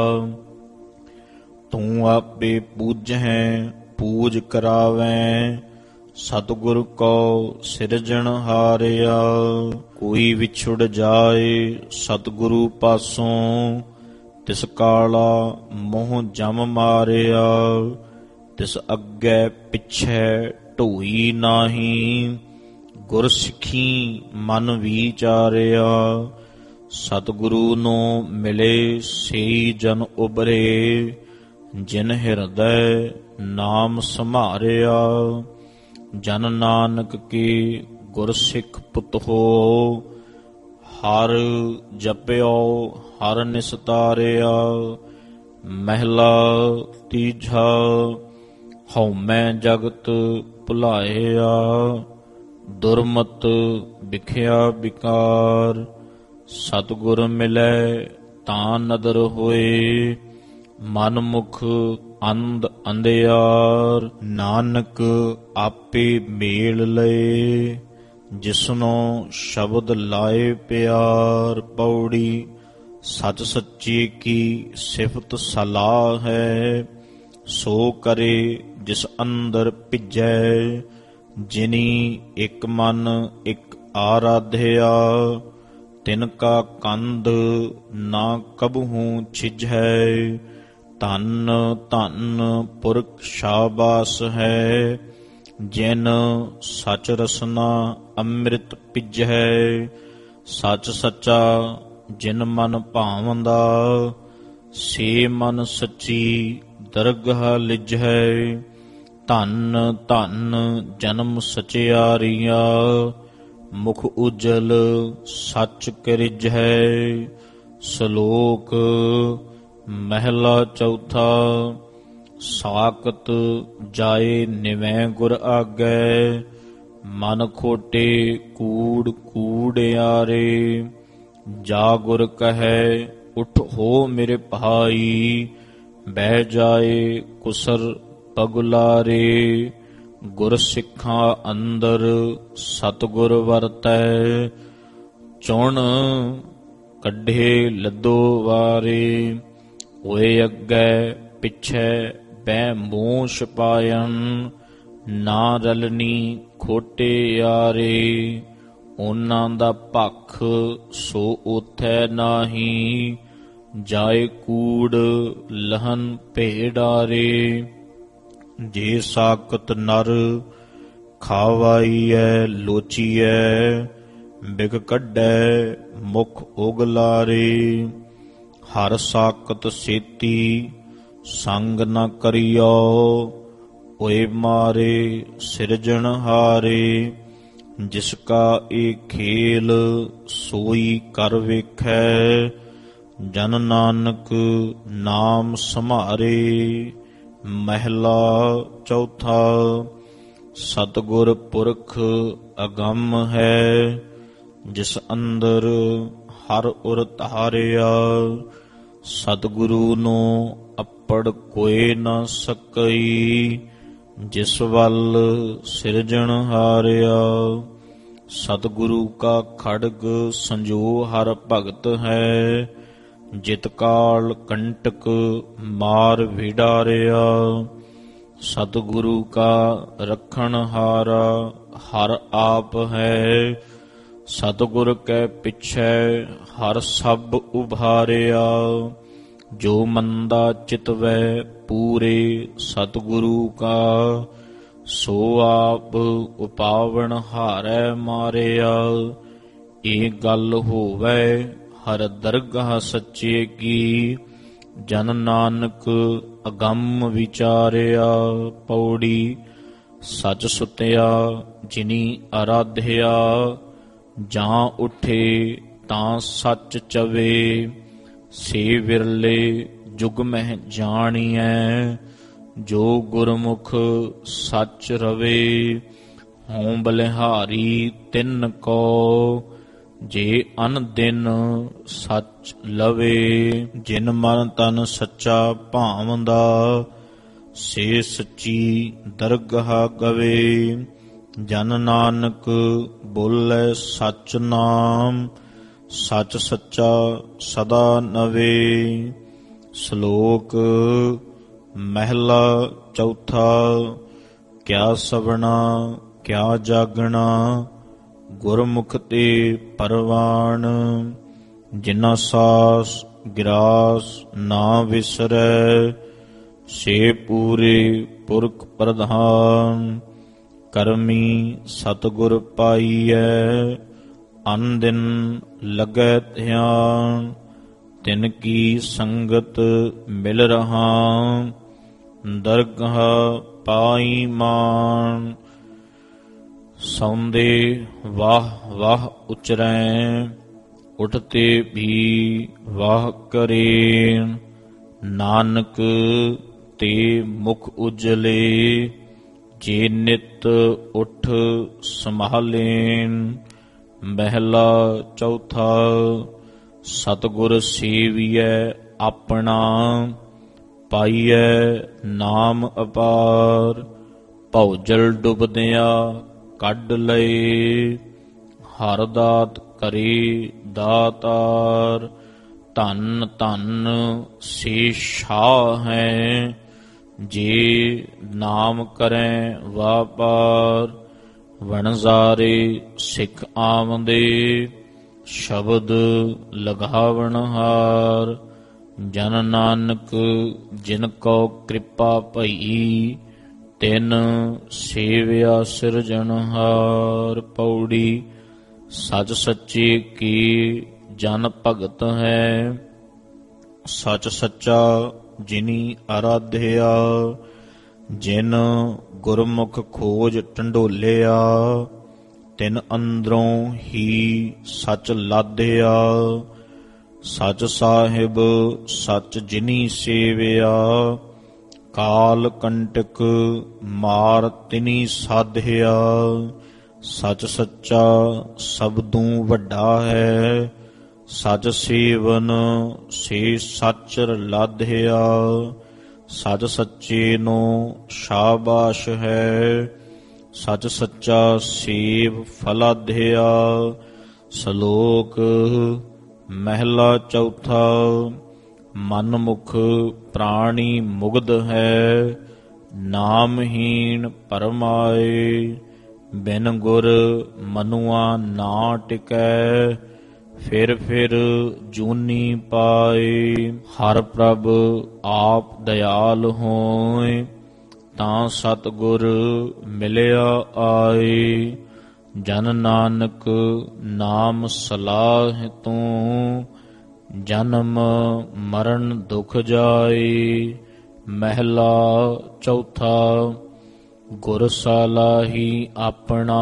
ਤੂੰ ਆਪੇ ਪੂਜਹਿ ਪੂਜ ਕਰਾਵੈ, ਸਤਿਗੁਰ ਕੋ ਸਿਰਜਣਹਾਰਿਆ। ਕੋਈ ਵਿਛੁੜ ਜਾਏ ਸਤਿਗੁਰੂ ਪਾਸੋਂ, ਤਿਸ ਕਾਲਾ ਮੋਹ ਜਮ ਮਾਰਿਆ। ਤਿਸ ਅੱਗੇ ਪਿਛੈ ਢੋਈ ਨਾਹੀ, ਗੁਰ ਸਿੱਖੀ ਮਨ ਵਿਚਾਰਿਆ। ਸਤਿਗੁਰੂ ਨੂੰ ਮਿਲੇ ਸਈ ਜਨ ਉਬਰੇ, ਜਿਨ ਹਿਰਦੈ ਨਾਮ ਸੰਭਾਰਿਆ। ਜਨ ਨਾਨਕ ਕੀ ਗੁਰ ਸਿੱਖ ਪੁੱਤ ਹੋ, ਹਰ ਜਪਿਓ ਹਰ ਨਿਸਤਾਰਿਆ। ਮਹਿਲਾ ਤੀਜਾ। ਹਉਮੈ ਜਗਤ ਭੁਲਾਇਆ, ਦੁਰਮਤ ਵਿਖਿਆ ਵਿਕਾਰ। ਸਤਿਗੁਰ ਮਿਲੈ ਤਾਂ ਨਦਰ ਹੋਏ, ਮਨ ਮੁਖ ਅੰਧ ਅੰਧਿਆਰ। ਨਾਨਕ ਆਪੇ ਮੇਲ ਲਏ, ਜਿਸਨੋਂ ਸ਼ਬਦ ਲਾਏ ਪਿਆਰ। ਪੌੜੀ ਸਚ ਸੱਚੇ ਕੀ ਸਿਫਤ ਸਲਾਹ ਹੈ, ਸੋ ਕਰੇ ਜਿਸ ਅੰਦਰ ਭਿਜੈ। ਜਿਨੀ ਇੱਕ ਮਨ ਇੱਕ ਆਰਾਧਿਆ, ਤਿਨ ਕਾ ਕੰਧ ਨਾ ਕਬਹੂ ਛਿਜੈ। ਧੰਨ ਧੰਨ ਪੁਰਖ ਸ਼ਾਬਾਸ ਹੈ, ਜਿਨ ਸਚ ਰਸਨਾ ਅੰਮ੍ਰਿਤ ਭਿਜੈ। ਸਚ ਸੱਚਾ ਜਿਨ ਮਨ ਭਾਵੰਦਾ, ਸੇ ਮਨ ਸੱਚੀ ਦਰਗਹ ਲਿਜੈ। ਧੰਨ ਧੰਨ ਜਨਮ ਸਚਿਆਰੀਆ, ਮੁਖ ਉਜਲ ਸੱਚ ਕਰਿਜੈ। ਸ਼ਲੋਕ ਮਹਿਲਾ ਚੌਥਾ। ਸਾਕਤ ਜਾਏ ਨਿਵੈ ਗੁਰ ਆਗੈ, ਮਨ ਖੋਟੇ ਕੂੜ ਕੂੜਿਆਰੇ। ਜਾ ਗੁਰ ਕਹੈ ਉਠ ਹੋ ਮੇਰੇ ਭਾਈ, ਬਹਿ ਜਾਏ ਕੁਸਰ ਪਗੁਲਾਰੇ। ਗੁਰ ਸਿੱਖਾਂ ਅੰਦਰ ਸਤਿਗੁਰ ਵਰਤੈ, ਚੁਣ ਕੱਢੇ ਲੱਦੋ ਵਾਰੇ। ਹੋਏ ਅੱਗੇ ਪਿੱਛੇ ਬਹਿ ਮੂੰਹ ਛਪਾਇਨ, ਨਾ ਰਲਨੀ ਖੋਟੇ ਯਾਰੇ। ਉਹਨਾਂ ਦਾ ਭਖ ਸੋ ਉਥੈ ਨਾਹੀ, ਜਾਏ ਕੂੜ ਲਹਨ ਭੇਡਾਰੇ। ਜੇ ਸਾਕਤ ਨਰ ਖਾਵਾਈਐ ਲੋਚੀਐ, ਬਿਗ ਕੱਢੈ ਮੁਖ ਉਗਲਾਰੇ। ਹਰ ਸਾਕਤ ਸੇਤੀ ਸੰਗ ਨ ਕਰਿਓ, ਹੋਏ ਮਾਰੇ ਸਿਰਜਣਹਾਰੇ। ਜਿਸ ਕਾ ਇਹ ਖੇਲ ਸੋਈ ਕਰ ਵੇਖੈ, ਜਨ ਨਾਨਕ ਨਾਮ ਸੰਭਾਰੇ। ਮਹਿਲਾ ਚੌਥਾ। ਸਤਿਗੁਰ ਪੁਰਖ ਅਗੰਮ ਹੈ, ਜਿਸ ਅੰਦਰ ਹਰ ਉਰ ਧਾਰਿਆ। ਸਤਿਗੁਰੂ ਨੂੰ ਅੱਪੜ ਕੋਇ ਨ ਸਕਈ, ਜਿਸ ਵੱਲ ਸਿਰਜਣ ਹਾਰਿਆ। ਸਤਿਗੁਰੂ ਕਾ ਖੜਗ ਸੰਜੋ ਹਰ ਭਗਤ ਹੈ, ਜਿਤ ਕਾਲ ਕੰਟਕ ਮਾਰ ਵਿਡਾਰਿਆ। ਸਤਿਗੁਰੂ ਕਾ ਰਖਣ ਹਾਰਾ ਹਰ ਆਪ ਹੈ, ਸਤਿਗੁਰ ਕੈ ਪਿਛੈ ਹਰ ਸਭ ਉਭਾਰਿਆ। ਜੋ ਮੰਦਾ ਚਿਤਵੈ ਪੂਰੇ ਸਤਿਗੁਰੂ ਕਾ, ਸੋ ਆਪ ਉਪਾਵਣ ਹਾਰੈ ਮਾਰਿਆ। ਇਹ ਗੱਲ ਹੋਵੈ ਹਰ ਦਰਗਾਹ ਸੱਚੇ ਕੀ, ਜਨ ਨਾਨਕ ਅਗੰਮ ਵਿਚਾਰਿਆ। ਪੌੜੀ ਸਚ ਸੁਤਿਆ ਜਿਨੀ ਅਰਾਧਿਆ, ਜਾਂ ਉਠੇ ਤਾਂ ਸੱਚ ਚਵੇ। ਸੇ ਵਿਰਲੇ ਜੁਗ ਮਹਿ ਜਾਣੀਐ, ਜੋ ਗੁਰਮੁਖ ਸੱਚ ਰਵੇ। ਹੋਂ ਬਲਿਹਾਰੀ ਤਿੰਨ ਕੋ, ਜੇ ਅਨ ਦਿਨ ਸੱਚ ਲਵੇ। ਜਿਨ ਮਨ ਤਨ ਸੱਚਾ ਭਾਵੰਦਾ, ਸੇ ਸੱਚੀ ਦਰਗਾਹ ਗਵੇ। ਜਨ ਨਾਨਕ ਬੋਲੇ ਸੱਚ ਨਾਮ, ਸੱਚ ਸੱਚਾ ਸਦਾ ਨਵੇ। ਸ਼ਲੋਕ ਮਹਿਲਾ ਚੌਥਾ। ਕਿਆ ਸਵਣਾ ਕਿਆ ਜਾਗਣਾ, ਗੁਰਮੁਖ ਤੇ ਪਰਵਾਣ। ਜਿਨਾ ਸਾਸ ਗਿਰਾਸ ਨਾ ਵਿਸਰੈ, ਸੇ ਪੂਰੇ ਪੁਰਖ ਪ੍ਰਧਾਨ। ਕਰਮੀ ਸਤਿਗੁਰ ਪਾਈਐ, ਅਨ ਦਿਨ ਲਗੈ ਧਿਆਨ। ਤਿਨ ਕੀ ਸੰਗਤ ਮਿਲ ਰਹਾ, ਦਰਗਾਹ ਪਾਈ ਮਾਨ। ਸੌਂਦੇ ਵਾਹ ਵਾਹ ਉਚਰੈ, ਉਠਤੇ ਵੀ ਵਾਹ ਕਰੇ। ਨਾਨਕ ਤੇ ਮੁਖ ਉਜਲੇ, ਜੇ ਨਿਤ ਉਠ ਸੰਭਾਲੇਨ। ਮਹਿਲਾ ਚੌਥਾ। ਸਤਿਗੁਰ ਸੇਵੀਐ ਆਪਣਾ, ਪਾਈਐ ਨਾਮ ਅਪਾਰ। ਭਉਜਲ ਡੁਬਦਿਆਂ ਕੱਢ ਲਏ, ਹਰ ਦਾਤ ਕਰੇ ਦਾਤਾਰ। ਧੰਨ ਧੰਨ ਸੇ ਸ਼ਾਹ ਹੈ, ਜੇ ਨਾਮ ਕਰੈ ਵਾਪਾਰ। ਵਣਜ਼ਾਰੇ ਸਿੱਖ ਆਵੰਦੇ, ਸ਼ਬਦ ਲਗਾਵਣ ਹਾਰ। ਜਨ ਨਾਨਕ ਜਿਨ ਕੋ ਕਿਰਪਾ ਭਈ, ਤਿਨ ਸੇਵਿਆ ਸਿਰਜਣਹਾਰ। ਪੌੜੀ। ਸਚ ਸੱਚੇ ਕੀ ਜਨ ਭਗਤ ਹੈ, ਸਚ ਸੱਚਾ ਜਿਨੀ ਅਰਾਧਿਆ। ਜਿਨ ਗੁਰਮੁਖ ਖੋਜ ਢੰਡੋਲਿਆ, ਤਿਨ ਅੰਦਰੋਂ ਹੀ ਸਚ ਲਾਧਿਆ। ਸਚ ਸਾਹਿਬ ਸਚ ਜਿਨੀ ਸੇਵਿਆ, ਕਾਲ ਕੰਟਕ ਮਾਰ ਤਿਨੀ ਸਾਧਿਆ। ਸਚ ਸੱਚਾ ਸਬਦੂ ਵੱਡਾ ਹੈ, ਸਚ ਸੇਵਨ ਸੇ ਸਚ ਲਾਧਿਆ। ਸਚ ਸੱਚੇ ਨੂੰ ਸ਼ਾਬਾਸ਼ ਹੈ, ਸਚ ਸੱਚਾ ਸੇਵ ਫਲਾਧਿਆ। ਸ਼ਲੋਕ ਮਹਿਲਾ ਚੌਥਾ। ਮਨ ਮੁਖ ਪ੍ਰਾਣੀ ਮੁਗਧ ਹੈ, ਨਾਮਹੀਣ ਪਰਮਾਏ। ਬਿਨ ਗੁਰ ਮਨੁਆ ਨਾ ਟਿਕੈ, ਫਿਰ ਫਿਰ ਜੂਨੀ ਪਾਏ। ਹਰ ਪ੍ਰਭ ਆਪ ਦਇਆਲ ਹੋਇ, ਤਾਂ ਸਤਿਗੁਰ ਮਿਲਿਆ ਆਏ। ਜਨ ਨਾਨਕ ਨਾਮ ਸਲਾਹ ਤੂੰ, ਜਨਮ ਮਰਨ ਦੁਖ ਜਾਏ। ਮਹਿਲਾ ਚੌਥਾ। ਗੁਰ ਸਾਲਾਹੀ ਆਪਣਾ,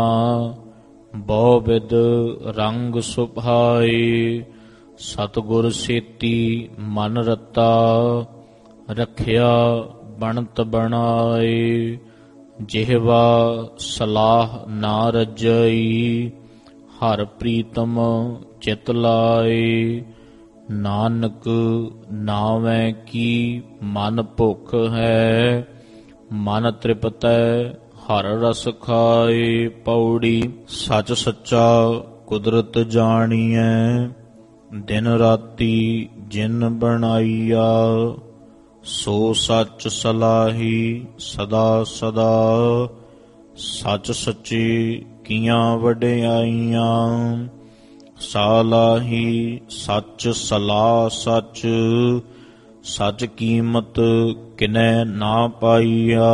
ਬਹੁ ਵਿਦ ਰੰਗ ਸੁਭਾਏ। ਸਤਿਗੁਰ ਸੇਤੀ ਮਨ ਰਤਾ, ਰੱਖਿਆ ਬਣਤ ਬਣਾਏ। ਜਿਹਵਾ ਸਲਾਹ ਨਾ ਰਜਈ, ਹਰ ਪ੍ਰੀਤਮ ਚਿਤ ਲਾਏ। ਨਾਨਕ ਨਾਵੇਂ ਕੀ ਮਨ ਭੁਖ ਹੈ, ਮਨ ਤ੍ਰਿਪਤੈ ਹਰ ਰਸ ਖਾਏ। ਪੌੜੀ। ਸਚ ਸੱਚਾ ਕੁਦਰਤ ਜਾਣੀਐ, ਦਿਨ ਰਾਤੀ ਜਿਨ ਬਣਾਈਆ। ਸੋ ਸਚ ਸਲਾਹੀ ਸਦਾ ਸਦਾ, ਸਚ ਸੱਚੇ ਕੀਆਂ ਵਡਿਆਈਆਂ। ਸਾਲਾਹੀ ਸਚ ਸਲਾਹ ਸਚ, ਸਚ ਕੀਮਤ ਕਿਨੈ ਨਾ ਪਾਈਆ।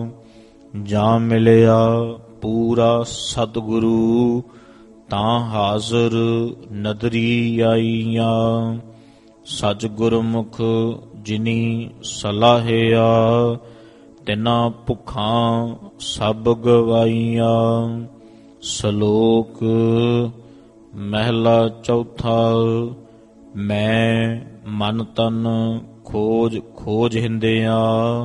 ਜਾਂ ਮਿਲਿਆ ਪੂਰਾ ਸਤਿਗੁਰੂ, ਤਾਂ ਹਾਜ਼ਰ ਨਦਰੀ ਆਈਆਂ। ਸਚ ਗੁਰਮੁਖ ਜਿਨੀ ਸਲਾਹਿਆ, ਤਿਨਾ ਭੁੱਖਾਂ ਸਭ ਗਵਾਈਆਂ। ਸ਼ਲੋਕ ਮਹਿਲਾ ਚੌਥਾ। ਮੈਂ ਮਨ ਤਨ ਖੋਜ ਖੋਜ ਹਿੰਦਿਆ,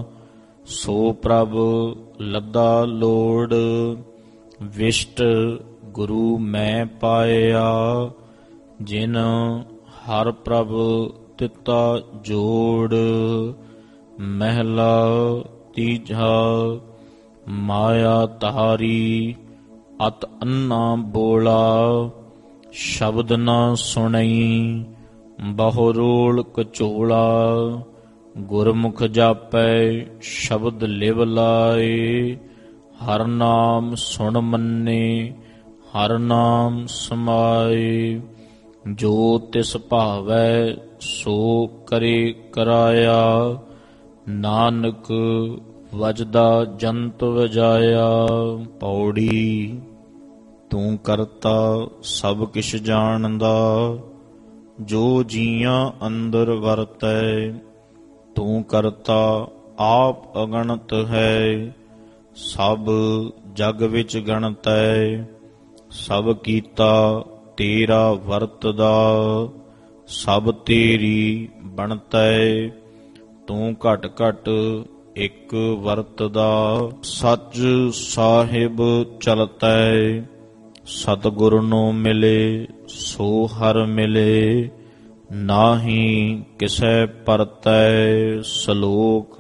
ਸੋ ਪ੍ਰਭ ਲੱਦਾ ਲੋੜ। ਵਿਸ਼ਟ ਗੁਰੂ ਮੈਂ ਪਾਇਆ, ਜਿਨ ਹਰ ਪ੍ਰਭ ਤਿਤਾ ਜੋੜ। ਮਹਿਲਾ ਤੀਜਾ। ਮਾਇਆ ਤਾਰੀ ਅਤ ਅੰਨਾ ਬੋਲਾ, ਸ਼ਬਦ ਨਾ ਸੁਣਈ ਬਹੁ ਰੋਲ ਕਚੋਲਾ। ਗੁਰਮੁਖ ਜਾਪੈ ਸ਼ਬਦ ਲਿਵ ਲਾਏ, ਹਰ ਨਾਮ ਸੁਣ ਮੰਨੇ ਹਰ ਨਾਮ ਸਮਾਏ। ਜੋ ਤਿਸ ਭਾਵੈ ਸੋ ਕਰੇ ਕਰਾਇਆ, ਨਾਨਕ ਵਜਦਾ ਜੰਤ ਵਜਾਇਆ। ਪੌੜੀ। ਤੂੰ ਕਰਤਾ ਸਭ ਕਿਛ ਜਾਣਦਾ, ਜੋ ਜੀਆਂ ਅੰਦਰ ਵਰਤੈ। ਤੂੰ ਕਰਤਾ ਆਪ ਅਗਣਤ ਹੈ, ਸਭ ਜਗ ਵਿੱਚ ਗਣਤੈ। ਸਭ ਕੀਤਾ ਤੇਰਾ ਵਰਤਦਾ, ਸਭ ਤੇਰੀ ਬਣਤੈ। ਤੂੰ ਘਟ ਘਟ ਇੱਕ ਵਰਤਦਾ, ਸੱਚ ਸਾਹਿਬ ਚਲਤੈ। ਸਤਿਗੁਰ ਨੂੰ ਮਿਲੇ ਸੋ ਹਰ ਮਿਲੇ, ਨਾਹੀ ਕਿਸੈ ਪਰਤੈ। ਸ਼ਲੋਕ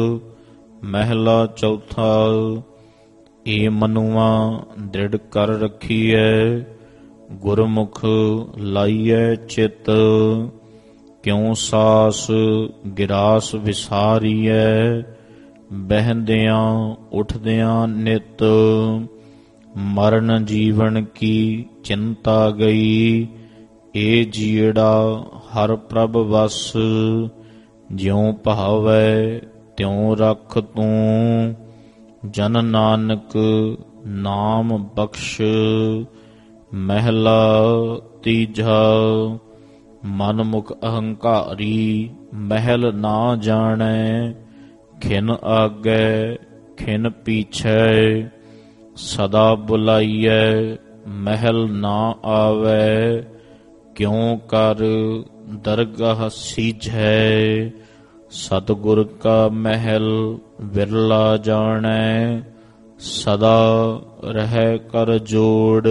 ਮਹਿਲਾ ਚੌਥਾ। ਏ ਮਨੁਆ ਦ੍ਰਿੜ ਕਰ ਰੱਖੀਐ, ਗੁਰਮੁਖ ਲਾਈਐ ਚਿਤ, ਕਿਉ ਸਾਸ ਗਿਰਾਸ ਵਿਸਾਰੀਐ, ਬਹਿੰਦਿਆਂ ਉਠਦਿਆਂ ਨਿਤ, ਮਰਨ ਜੀਵਨ ਕੀ ਚਿੰਤਾ ਗਈ, ਏ ਜੀੜਾ ਹਰ ਪ੍ਰਭ ਵਸ, ਜਿਉ ਭਾਵੈ ਤਿਉ ਰਖ ਤੂੰ, ਜਨ ਨਾਨਕ ਨਾਮ ਬਖਸ਼। ਮਹਿਲਾ ਤੀਜਾ। ਮਨ ਮੁਖ ਅਹੰਕਾਰੀ ਮਹਿਲ ਨਾ ਜਾਣੈ, ਖਿਨ ਆਗੈ ਖਿਨ ਪੀਛੈ, ਸਦਾ ਬੁਲਾਈਐ ਮਹਿਲ ਨਾ ਆਵੈ, ਕਿਉ ਕਰ ਦਰਗਾਹ ਸੀਝੈ, ਸਤਿਗੁਰ ਕਾ ਮਹਿਲ ਵਿਰਲਾ ਜਾਣੈ, ਸਦਾ ਰਹਿ ਕਰ ਜੋੜ।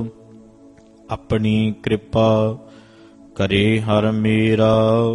ਆਪਣੀ ਕਿਰਪਾ ਕਰੇ ਹਰ ਮੇਰਾ,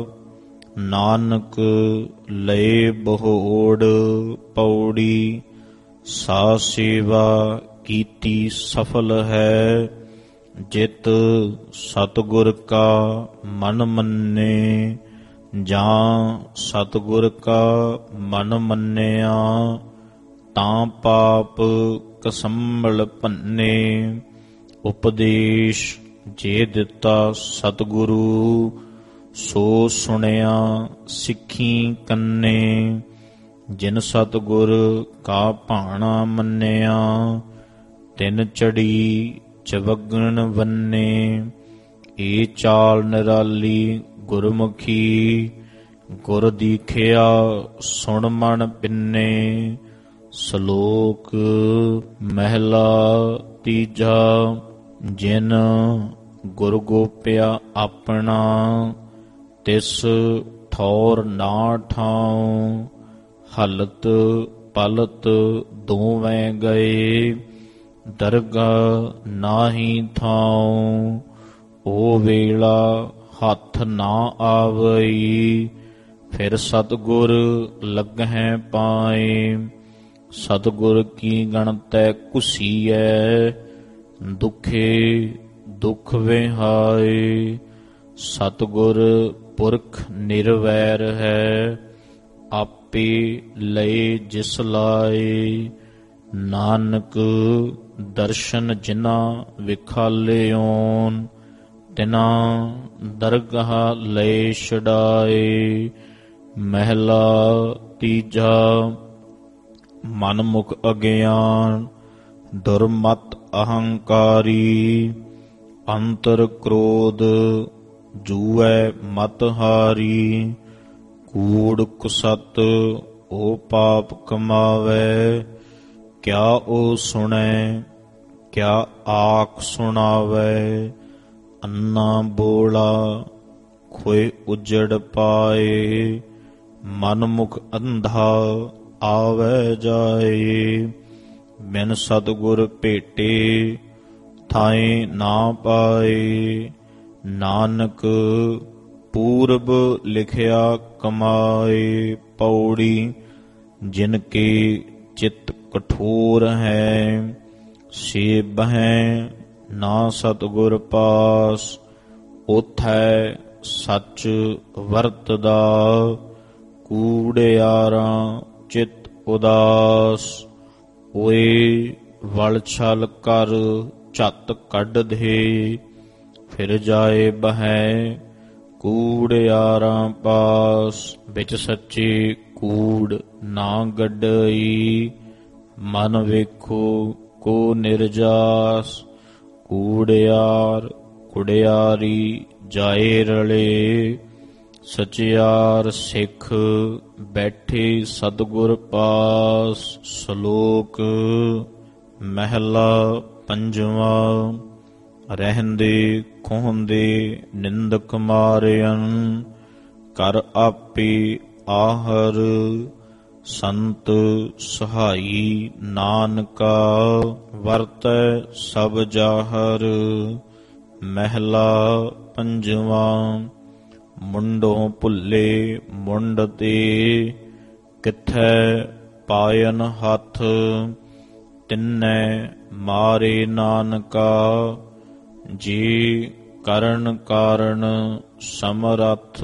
ਨਾਨਕ ਲਏ ਬਹੋੜ ਪੌੜੀ, ਸਾ ਸੇਵਾ ਕੀਤੀ ਸਫਲ ਹੈ, ਜਿਤ ਸਤਿਗੁਰ ਕਾ ਮਨ ਮੰਨੇ, ਜਾਂ ਸਤਿਗੁਰ ਕਾ ਮਨ ਮੰਨਿਆ, ਤਾਂ ਪਾਪ ਕਸੰਭਲ ਭੰਨੇ। ਉਪਦੇਸ਼ ਜੇ ਦਿੱਤਾ ਸਤਿਗੁਰੂ, ਸੋ ਸੁਣਿਆ ਸਿੱਖੀ ਕੰਨੇ, ਜਿਨ ਸਤਿਗੁਰ ਕਾ ਭਾਣਾ ਮੰਨਿਆ, ਤਿਨ ਚੜੀ ਚਵਗਣ ਵੰਨੇ। ਏ ਚਾਲ ਨਿਰਾਲੀ ਗੁਰਮੁਖੀ, ਗੁਰ ਦੀਖਿਆ ਸੁਣ ਮਨ ਪਿੰਨੇ। ਸ਼ਲੋਕ ਮਹਿਲਾ ਤੀਜਾ। ਜਿਨ ਗੁਰ ਗੋਪਿਆ ਆਪਣਾ, ਤਿਸ ਠੌਰ ਨਾ ਠਾਉ, ਹਲਤ ਪਲਤ ਦੋਵੇਂ ਗਏ, ਦਰਗਾਹ ਨਾਹੀ ਥਾਉ। ਓ ਵੇਲਾ ਹੱਥ ਨਾ ਆਵਈ, ਫਿਰ ਸਤਿਗੁਰ ਲੱਗਹਿ ਪਾਏ। ਸਤਿਗੁਰ ਕੀ ਗਣਤੈ ਕੁਸੀਐ, ਦੁਖੇ ਦੁਖ ਵਿਹਾਏ। ਸਤਿਗੁਰ ਪੁਰਖ ਨਿਰਵੈਰ ਹੈ, ਆਪੇ ਲਏ ਜਿਸ ਲਾਏ। ਨਾਨਕ ਦਰਸ਼ਨ ਜਿਨਾ ਵਿਖਾਲਿਓਨ, ਤਿਨਾ ਦਰਗਾਹ ਲਏ ਛਡਾਏ। ਮਹਿਲਾ ਤੀਜਾ। ਮਨ ਮੁਖ ਅਗਿਆਨ ਦੁਰਮਤ ਅਹੰਕਾਰੀ, ਅੰਤਰ ਕ੍ਰੋਧ ਜੂਐ ਮਤ ਹਾਰੀ। ਕੂੜ ਕੁਸਤ ਓ ਪਾਪ ਕਮਾਵੈ, ਕਿਆ ਓ ਸੁਣੈ ਕਿਆ ਆਖ ਸੁਣਾਵੈ। ਅੰਨਾ ਬੋਲਾ ਖੋਏ ਉਜੜ ਪਾਏ, ਮਨ ਮੁਖ ਅੰਧਾ ਆਵੈ ਜਾਏ। ਬਿਨ ਸਤਿਗੁਰ ਭੇਟੇ ਥਾਏ ਨਾ ਪਾਏ, ਨਾਨਕ ਪੂਰਬ ਲਿਖਿਆ ਕਮਾਏ। ਪੌੜੀ ਜਿਨ ਕੇ ਚਿੱਤ ਕਠੋਰ ਹੈ, ਸੇ ਬਹਿ ਨਾ ਸਤਿਗੁਰ ਪਾਸ। ਉਥੈ ਸੱਚ ਵਰਤਦਾ, ਕੂੜਿਆਰਾਂ ਚਿੱਤ ਉਦਾਸ। ਓਏ ਵਲ ਛਲ ਕਰ ਝੱਤ ਕੱਢ ਦੇ, ਫਿਰ ਜਾਏ ਬਹਿ ਕੂੜਿਆਰਾਂ ਪਾਸ। ਵਿੱਚ ਸੱਚੇ ਕੂੜ ਨਾ ਗੱਡਈ, ਮਨ ਵੇਖੋ ਕੋ ਨਿਰਜਾਸ। ਕੂੜਿਆਰ ਕੁੜਿਆਰੀ ਜਾਏ ਰਲੇ, ਸਚਿਆਰ ਸਿੱਖ ਬੈਠੇ ਸਤਿਗੁਰ ਪਾਸ। ਸ਼ਲੋਕ ਮਹਿਲਾ ਪੰਜਵਾਂ। ਰਹਿੰਦੇ ਖੋਹੰਦੇ ਨਿੰਦਕ ਮਾਰਿਅਨ, ਕਰ ਆਪੇ ਆਹਰ। ਸੰਤ ਸਹਾਈ ਨਾਨਕਾ, ਵਰਤੈ ਸਭ ਜਾਹਰ। ਮਹਿਲਾ ਪੰਜਵਾਂ। ਮੁੰਡੋਂ ਭੁੱਲੇ ਮੁੰਡ ਤੇ, ਕਿੱਥੈ ਪਾਇਨ ਹੱਥ। ਤਿੰਨੈ ਮਾਰੇ ਨਾਨਕਾ, ਜੀ ਕਰਨ ਕਾਰਨ ਸਮਰੱਥ।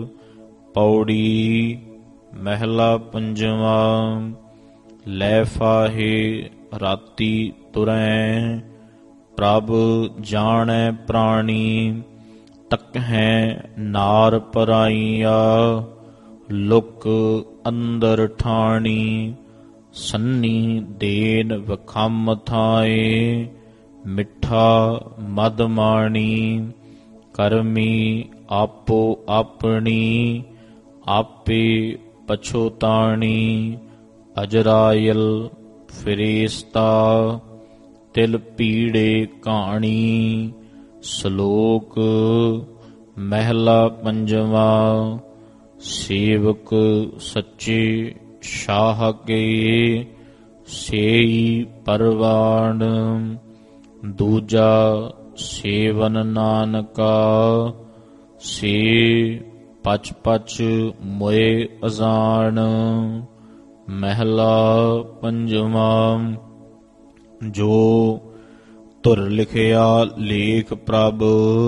ਪੌੜੀ ਮਹਿਲਾ ਪੰਜਵਾਂ। ਲੈ ਫਾਹੇ ਰਾਤੀ ਤੁਰੈ, ਪ੍ਰਭ ਜਾਣੈ ਪ੍ਰਾਣੀ। ਤਕਹਿ ਨਾਰ ਪਰਾਈਆ, ਲੁਕ ਅੰਦਰ ਠਾਣੀ। ਸੰਨੀ ਦੇਨ ਵਖੰਮ ਥਾਏ, ਮਿੱਠਾ ਮਦ ਮਾਣੀ। ਕਰਮੀ ਆਪੋ ਆਪਣੀ, ਆਪੇ ਪਛੋਤਾਣੀ। ਅਜਰਾਇਲ ਫਿਰੇਸਤਾ, ਤਿਲ ਪੀੜੇ ਕਹਾਣੀ। ਸ਼ਲੋਕ ਮਹਿਲਾ ਪੰਜਵਾਂ। ਸੇਵਕ ਸੱਚੇ ਸ਼ਾਹ ਕੇ, ਸੇਈ ਪਰਵਾਣ। ਦੂਜਾ ਸੇਵਨ ਨਾਨਕਾ, ਸੇ ਪਚ ਪਚ ਮੋਏ ਅਜ਼ਾਣ। ਮਹਿਲਾ ਪੰਜਵਾਂ। ਜੋ ਧੁਰ ਲਿਖਿਆ ਲੇਖ ਪ੍ਰਭ,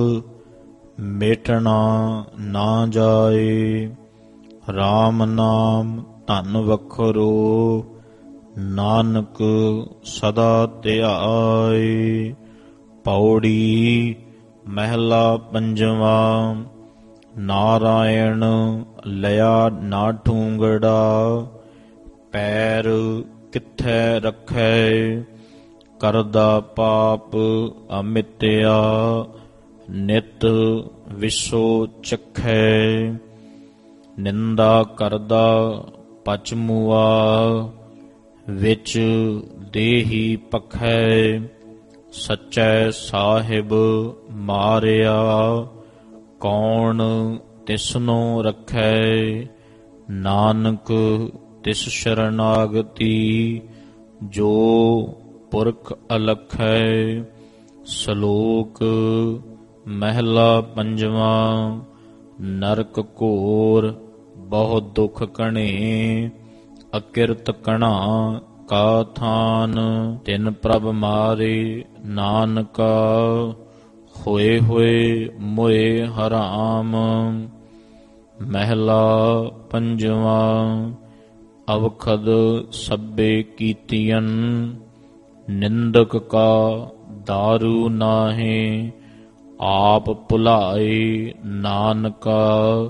ਮੇਟਣਾ ਨਾ ਜਾਏ। RAM ਨਾਮ ਧਨ ਵਖਰੋ, ਨਾਨਕ ਸਦਾ ਧਿਆਏ। ਪੌੜੀ ਮਹਿਲਾ ਪੰਜਵਾਂ। ਨਾਰਾਇਣ ਲਿਆ ਨਾ ਠੂੰਗੜਾ, ਪੈਰ ਕਿੱਥੈ ਰੱਖੈ। ਕਰਦਾ ਪਾਪ ਅਮਿਤਿਆ, ਨਿਤ ਵਿਸੋ ਚਖੈ। ਨਿੰਦਾ ਕਰਦਾ ਪਚ ਮੁਆ, ਵਿੱਚ ਦੇਹੀ ਪਖੈ। ਸੱਚੈ ਸਾਹਿਬ ਮਾਰਿਆ, ਕੌਣ ਤਿਸਨੋ ਰੱਖੈ। ਨਾਨਕ ਤਿਸ ਸ਼ਰਨਾਗਤੀ, ਜੋ ਪੁਰਖ ਅਲਖੈ। ਸ਼ਲੋਕ ਮਹਿਲਾ ਪੰਜਵਾਂ। ਨਰਕ ਘੋਰ ਬਹੁ ਦੁਖ ਕਣੇ, ਅਕਿਰਤ ਕਣਾ ਕਾ ਥਾਨ। ਤਿਨ ਪ੍ਰਭ ਮਾਰੇ ਨਾਨਕਾ, ਹੋਏ ਹੋਏ ਮੋਏ ਹਰਾਮ। ਮਹਿਲਾ ਪੰਜਵਾਂ। ਅਵਖਦ ਸਭੇ ਕੀਤੀਆਂ, ਨਿੰਦਕ ਕਾ ਦਾਰੂ ਨਾਹੇ। ਆਪ ਭੁਲਾਏ ਨਾਨਕਾ,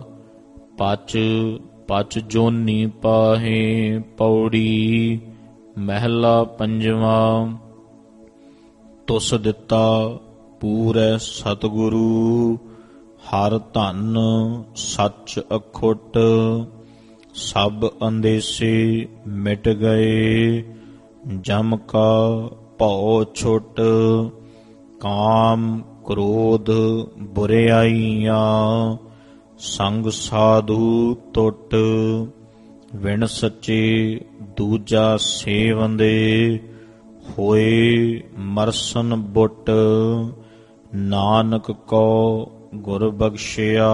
ਪਚ ਪਚ ਜੋਨੀ ਪਾਹੇ। ਪੌੜੀ ਮਹਿਲਾ ਪੰਜਵਾਂ। ਤੁਸ ਦਿੱਤਾ ਪੂਰੈ ਸਤਿਗੁਰੂ, ਹਰ ਧਨ ਸੱਚ ਅਖੁੱਟ। ਸਭ ਅੰਦੇਸੇ ਮਿਟ ਗਏ, ਜਮ ਕਾ ਭਉ ਛੁੱਟ। ਕਾਮ ਕ੍ਰੋਧ ਬੁਰਿਆਈਆਂ, ਸੰਗ ਸਾਧੂ ਟੁੱਟ। ਵਿਣ ਸੱਚੇ ਦੂਜਾ ਸੇਵੰਦੇ, ਹੋਏ ਮਰਸਨ ਬੁੱਟ। ਨਾਨਕ ਕੋ ਗੁਰ ਬਖਸ਼ਿਆ,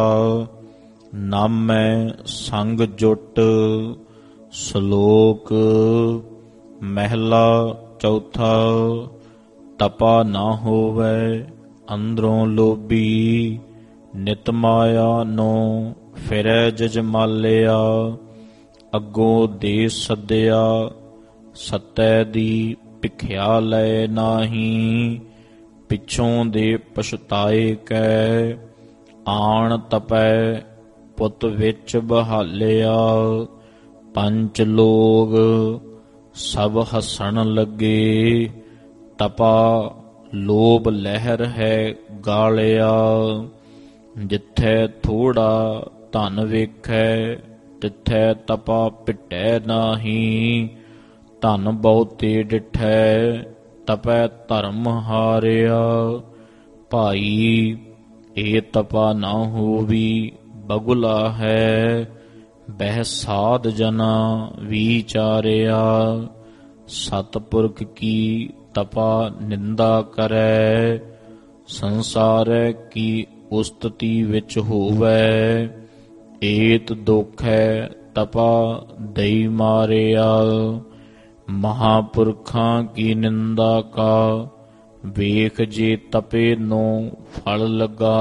ਨਾਮੈ ਸੰਗ ਜੁਟ। ਸ਼ਲੋਕ ਮਹਿਲਾ ਚੌਥਾ। ਤਪਾ ਨਾ ਹੋਵੈ ਅੰਦਰੋਂ ਲੋਭੀ, ਨਿਤ ਮਾਇਆ ਨੂੰ ਫਿਰੈ ਜਜਮਾਲਿਆ। ਅੱਗੋਂ ਦੇ ਸੱਦਿਆ, ਸੱਤੈ ਦੀ ਭਿਖਿਆ ਲੈ ਨਾਹੀਂ। ਪਿੱਛੋਂ ਦੇ ਪਛਤਾਏ ਕੈ, ਆਣ ਤਪੈ ਪੁੱਤ ਵਿੱਚ ਬਹਾਲਿਆ। ਪੰਚ ਲੋਗ ਸਭ ਹੱਸਣ ਲੱਗੇ, ਤਪਾ ਲੋਭ ਲਹਿਰ ਹੈ ਗਾਲਿਆ। ਜਿੱਥੈ ਥੋੜਾ ਧਨ ਵੇਖੈ, ਤਿੱਥੈ ਤਪਾ ਪਿਟੈ ਨਾਹੀਂ। ਧਨ ਬਹੁਤੇ ਡਿਠੈ, ਤਪੈ ਧਰਮ ਹਾਰਿਆ। ਭਾਈ ਇਹ ਤਪਾ ਨਾ ਹੋਵੀ ਬਗੁਲਾ ਹੈ, ਬਹਿ ਸਾਧ ਜਨਾ ਵਿਚਾਰਿਆ। ਸਤਿਪੁਰਖ ਕੀ ਤਪਾ ਨਿੰਦਾ ਕਰੈ, ਸੰਸਾਰੈ ਕੀ ਉਸਤਤੀ ਵਿੱਚ ਹੋਵੈ। ਏਤ ਦੁਖੈ ਤਪਾ ਦਈ ਮਾਰਿਆ, ਮਹਾਪੁਰਖਾਂ ਕੀ ਨਿੰਦਾ ਕਾ ਵੇਖ ਜੇ ਤਪੇ ਨੂੰ ਫਲ ਲਗਾ।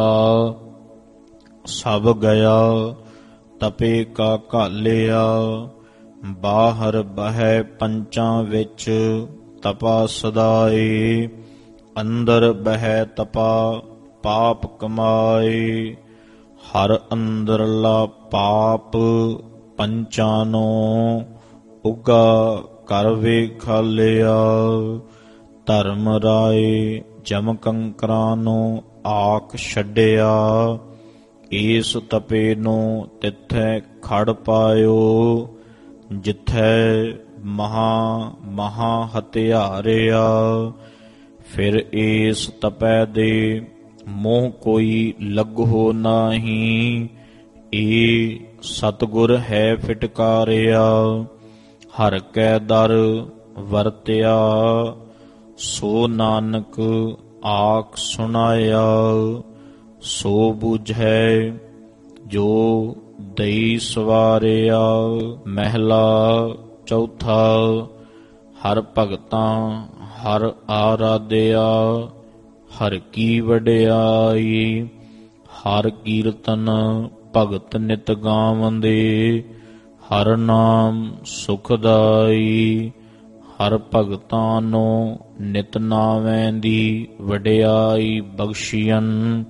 ਸਭ ਗਿਆ ਤਪੇ ਕਾ ਘਾਲਿਆ, ਬਾਹਰ ਬਹਿ ਪੰਚਾਂ ਵਿੱਚ ਤਪਾ ਸਦਾਏ। ਅੰਦਰ ਬਹਿ ਤਪਾ ਪਾਪ ਕਮਾਏ, ਹਰ ਅੰਦਰਲਾ ਪਾਪ ਪੰਚਾਂ ਨੂੰ ਉਗਾ ਕਰ ਵੇਖਾਲਿਆ। ਧਰਮ ਰਾਏ ਜਮ ਕੰਕਰਾਂ ਨੂੰ ਆਖ ਛੱਡਿਆ, ਏਸ ਤਪੇ ਨੂੰ ਤਿੱਥੈ ਖੜ ਪਾਇਓ। ਜਿੱਥੈ ਮਹਾ ਹਤਿਆਰਿਆ, ਫਿਰ ਏਸ ਤਪੈ ਦੇ ਮੋਹ ਕੋਈ ਲੱਗੋ ਨਾਹੀਂ। ਏ ਸਤਿਗੁਰ ਹੈ ਫਿਟਕਾਰਿਆ, ਹਰ ਕੈ ਦਰ ਵਰਤਿਆ। ਸੋ ਨਾਨਕ ਆਖ ਸੁਣਾਇਆ, ਸੋ ਬੁਝੈ ਜੋ ਦਈ ਸਵਾਰਿਆ। ਮਹਿਲਾ ਚੌਥਾ। ਹਰ ਭਗਤਾਂ ਹਰ ਆਰਾਧਿਆ, ਹਰ ਕੀ ਵਡਿਆਈ। ਹਰ ਕੀਰਤਨ ਭਗਤ ਨਿਤ ਗਾਵੰਦੇ, ਹਰ ਨਾਮ ਸੁਖਦਾਈ। ਹਰ ਭਗਤਾਂ ਨੂੰ ਨਿਤ ਨਾਵੇਂ ਦੀ ਵਡਿਆਈ ਬਖਸ਼ੀਅਨ,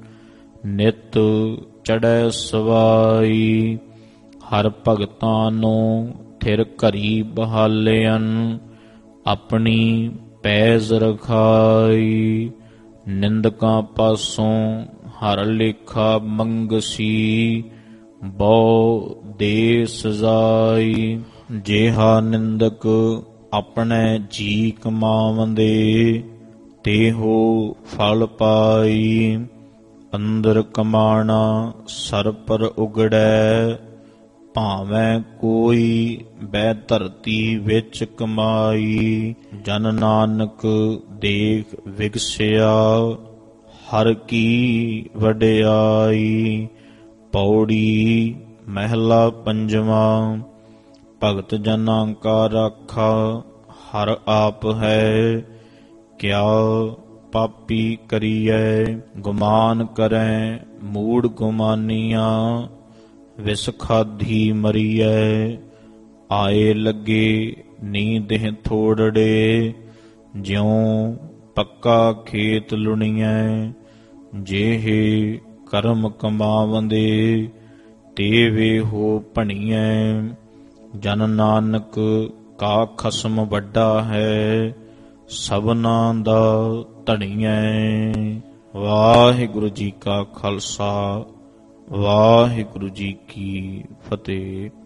ਨਿਤ ਚੜ੍ਹੈ ਸਵਾਈ। ਹਰ ਭਗਤਾਂ ਨੂੰ ਥਿਰ ਘਰੀ ਬਹਾਲਿਅਨ, ਆਪਣੀ ਪੈਜ ਰਖਾਈ। ਨਿੰਦਕਾਂ ਪਾਸੋਂ ਹਰ ਲੇਖਾ ਮੰਗਸੀ, ਬਹੁ ਦੇ ਸਜ਼ਾਈ। ਜਿਹਾ ਨਿੰਦਕ ਆਪਣੇ ਜੀ ਕਮਾਵੰਦੇ, ਤੇਹੋ ਫਲ ਪਾਈ। ਅੰਦਰ ਕਮਾਣਾ ਸਰ ਪਰ ਉਗੜੈ, ਭਾਵੇਂ ਕੋਈ ਬੈ ਧਰਤੀ ਵਿੱਚ ਕਮਾਈ। ਜਨ ਨਾਨਕ ਦੇਖ ਵਿਗਸਿਆ, ਹਰ ਕੀ ਵਡਿਆਈ। ਪੌੜੀ ਮਹਿਲਾ ਪੰਜਵਾਂ। ਭਗਤ ਜਨਾਂ ਕਾ ਰਾਖਾ ਹਰ ਆਪ ਹੈ, ਕਿਆ ਪਾਪੀ ਕਰੀਐ। ਗੁਮਾਨ ਕਰੈ ਮੂੜ ਗੁਮਾਨੀਆਂ, ਵਿਸ ਖਾਧੀ ਮਰੀਐ। ਆਏ ਲੱਗੇ ਨੀਂਦਹਿ ਥੋੜੜੇ, ਜਿਉ ਪੱਕਾ ਖੇਤ ਲੁਣੀਐ। ਜਿਹੇ ਕਰਮ ਕਮਾਵੰਦੇ, ਤੇਵੇ ਹੋ ਭਣੀਐ। ਜਨ ਨਾਨਕ ਕਾ ਖਸਮ ਵੱਡਾ ਹੈ, ਸਭਨਾਂ ਦਾ ਧਣੀਐ। ਵਾਹਿਗੁਰੂ ਜੀ ਕਾ ਖਾਲਸਾ, ਵਾਹਿਗੁਰੂ ਜੀ ਕੀ ਫਤਿਹ।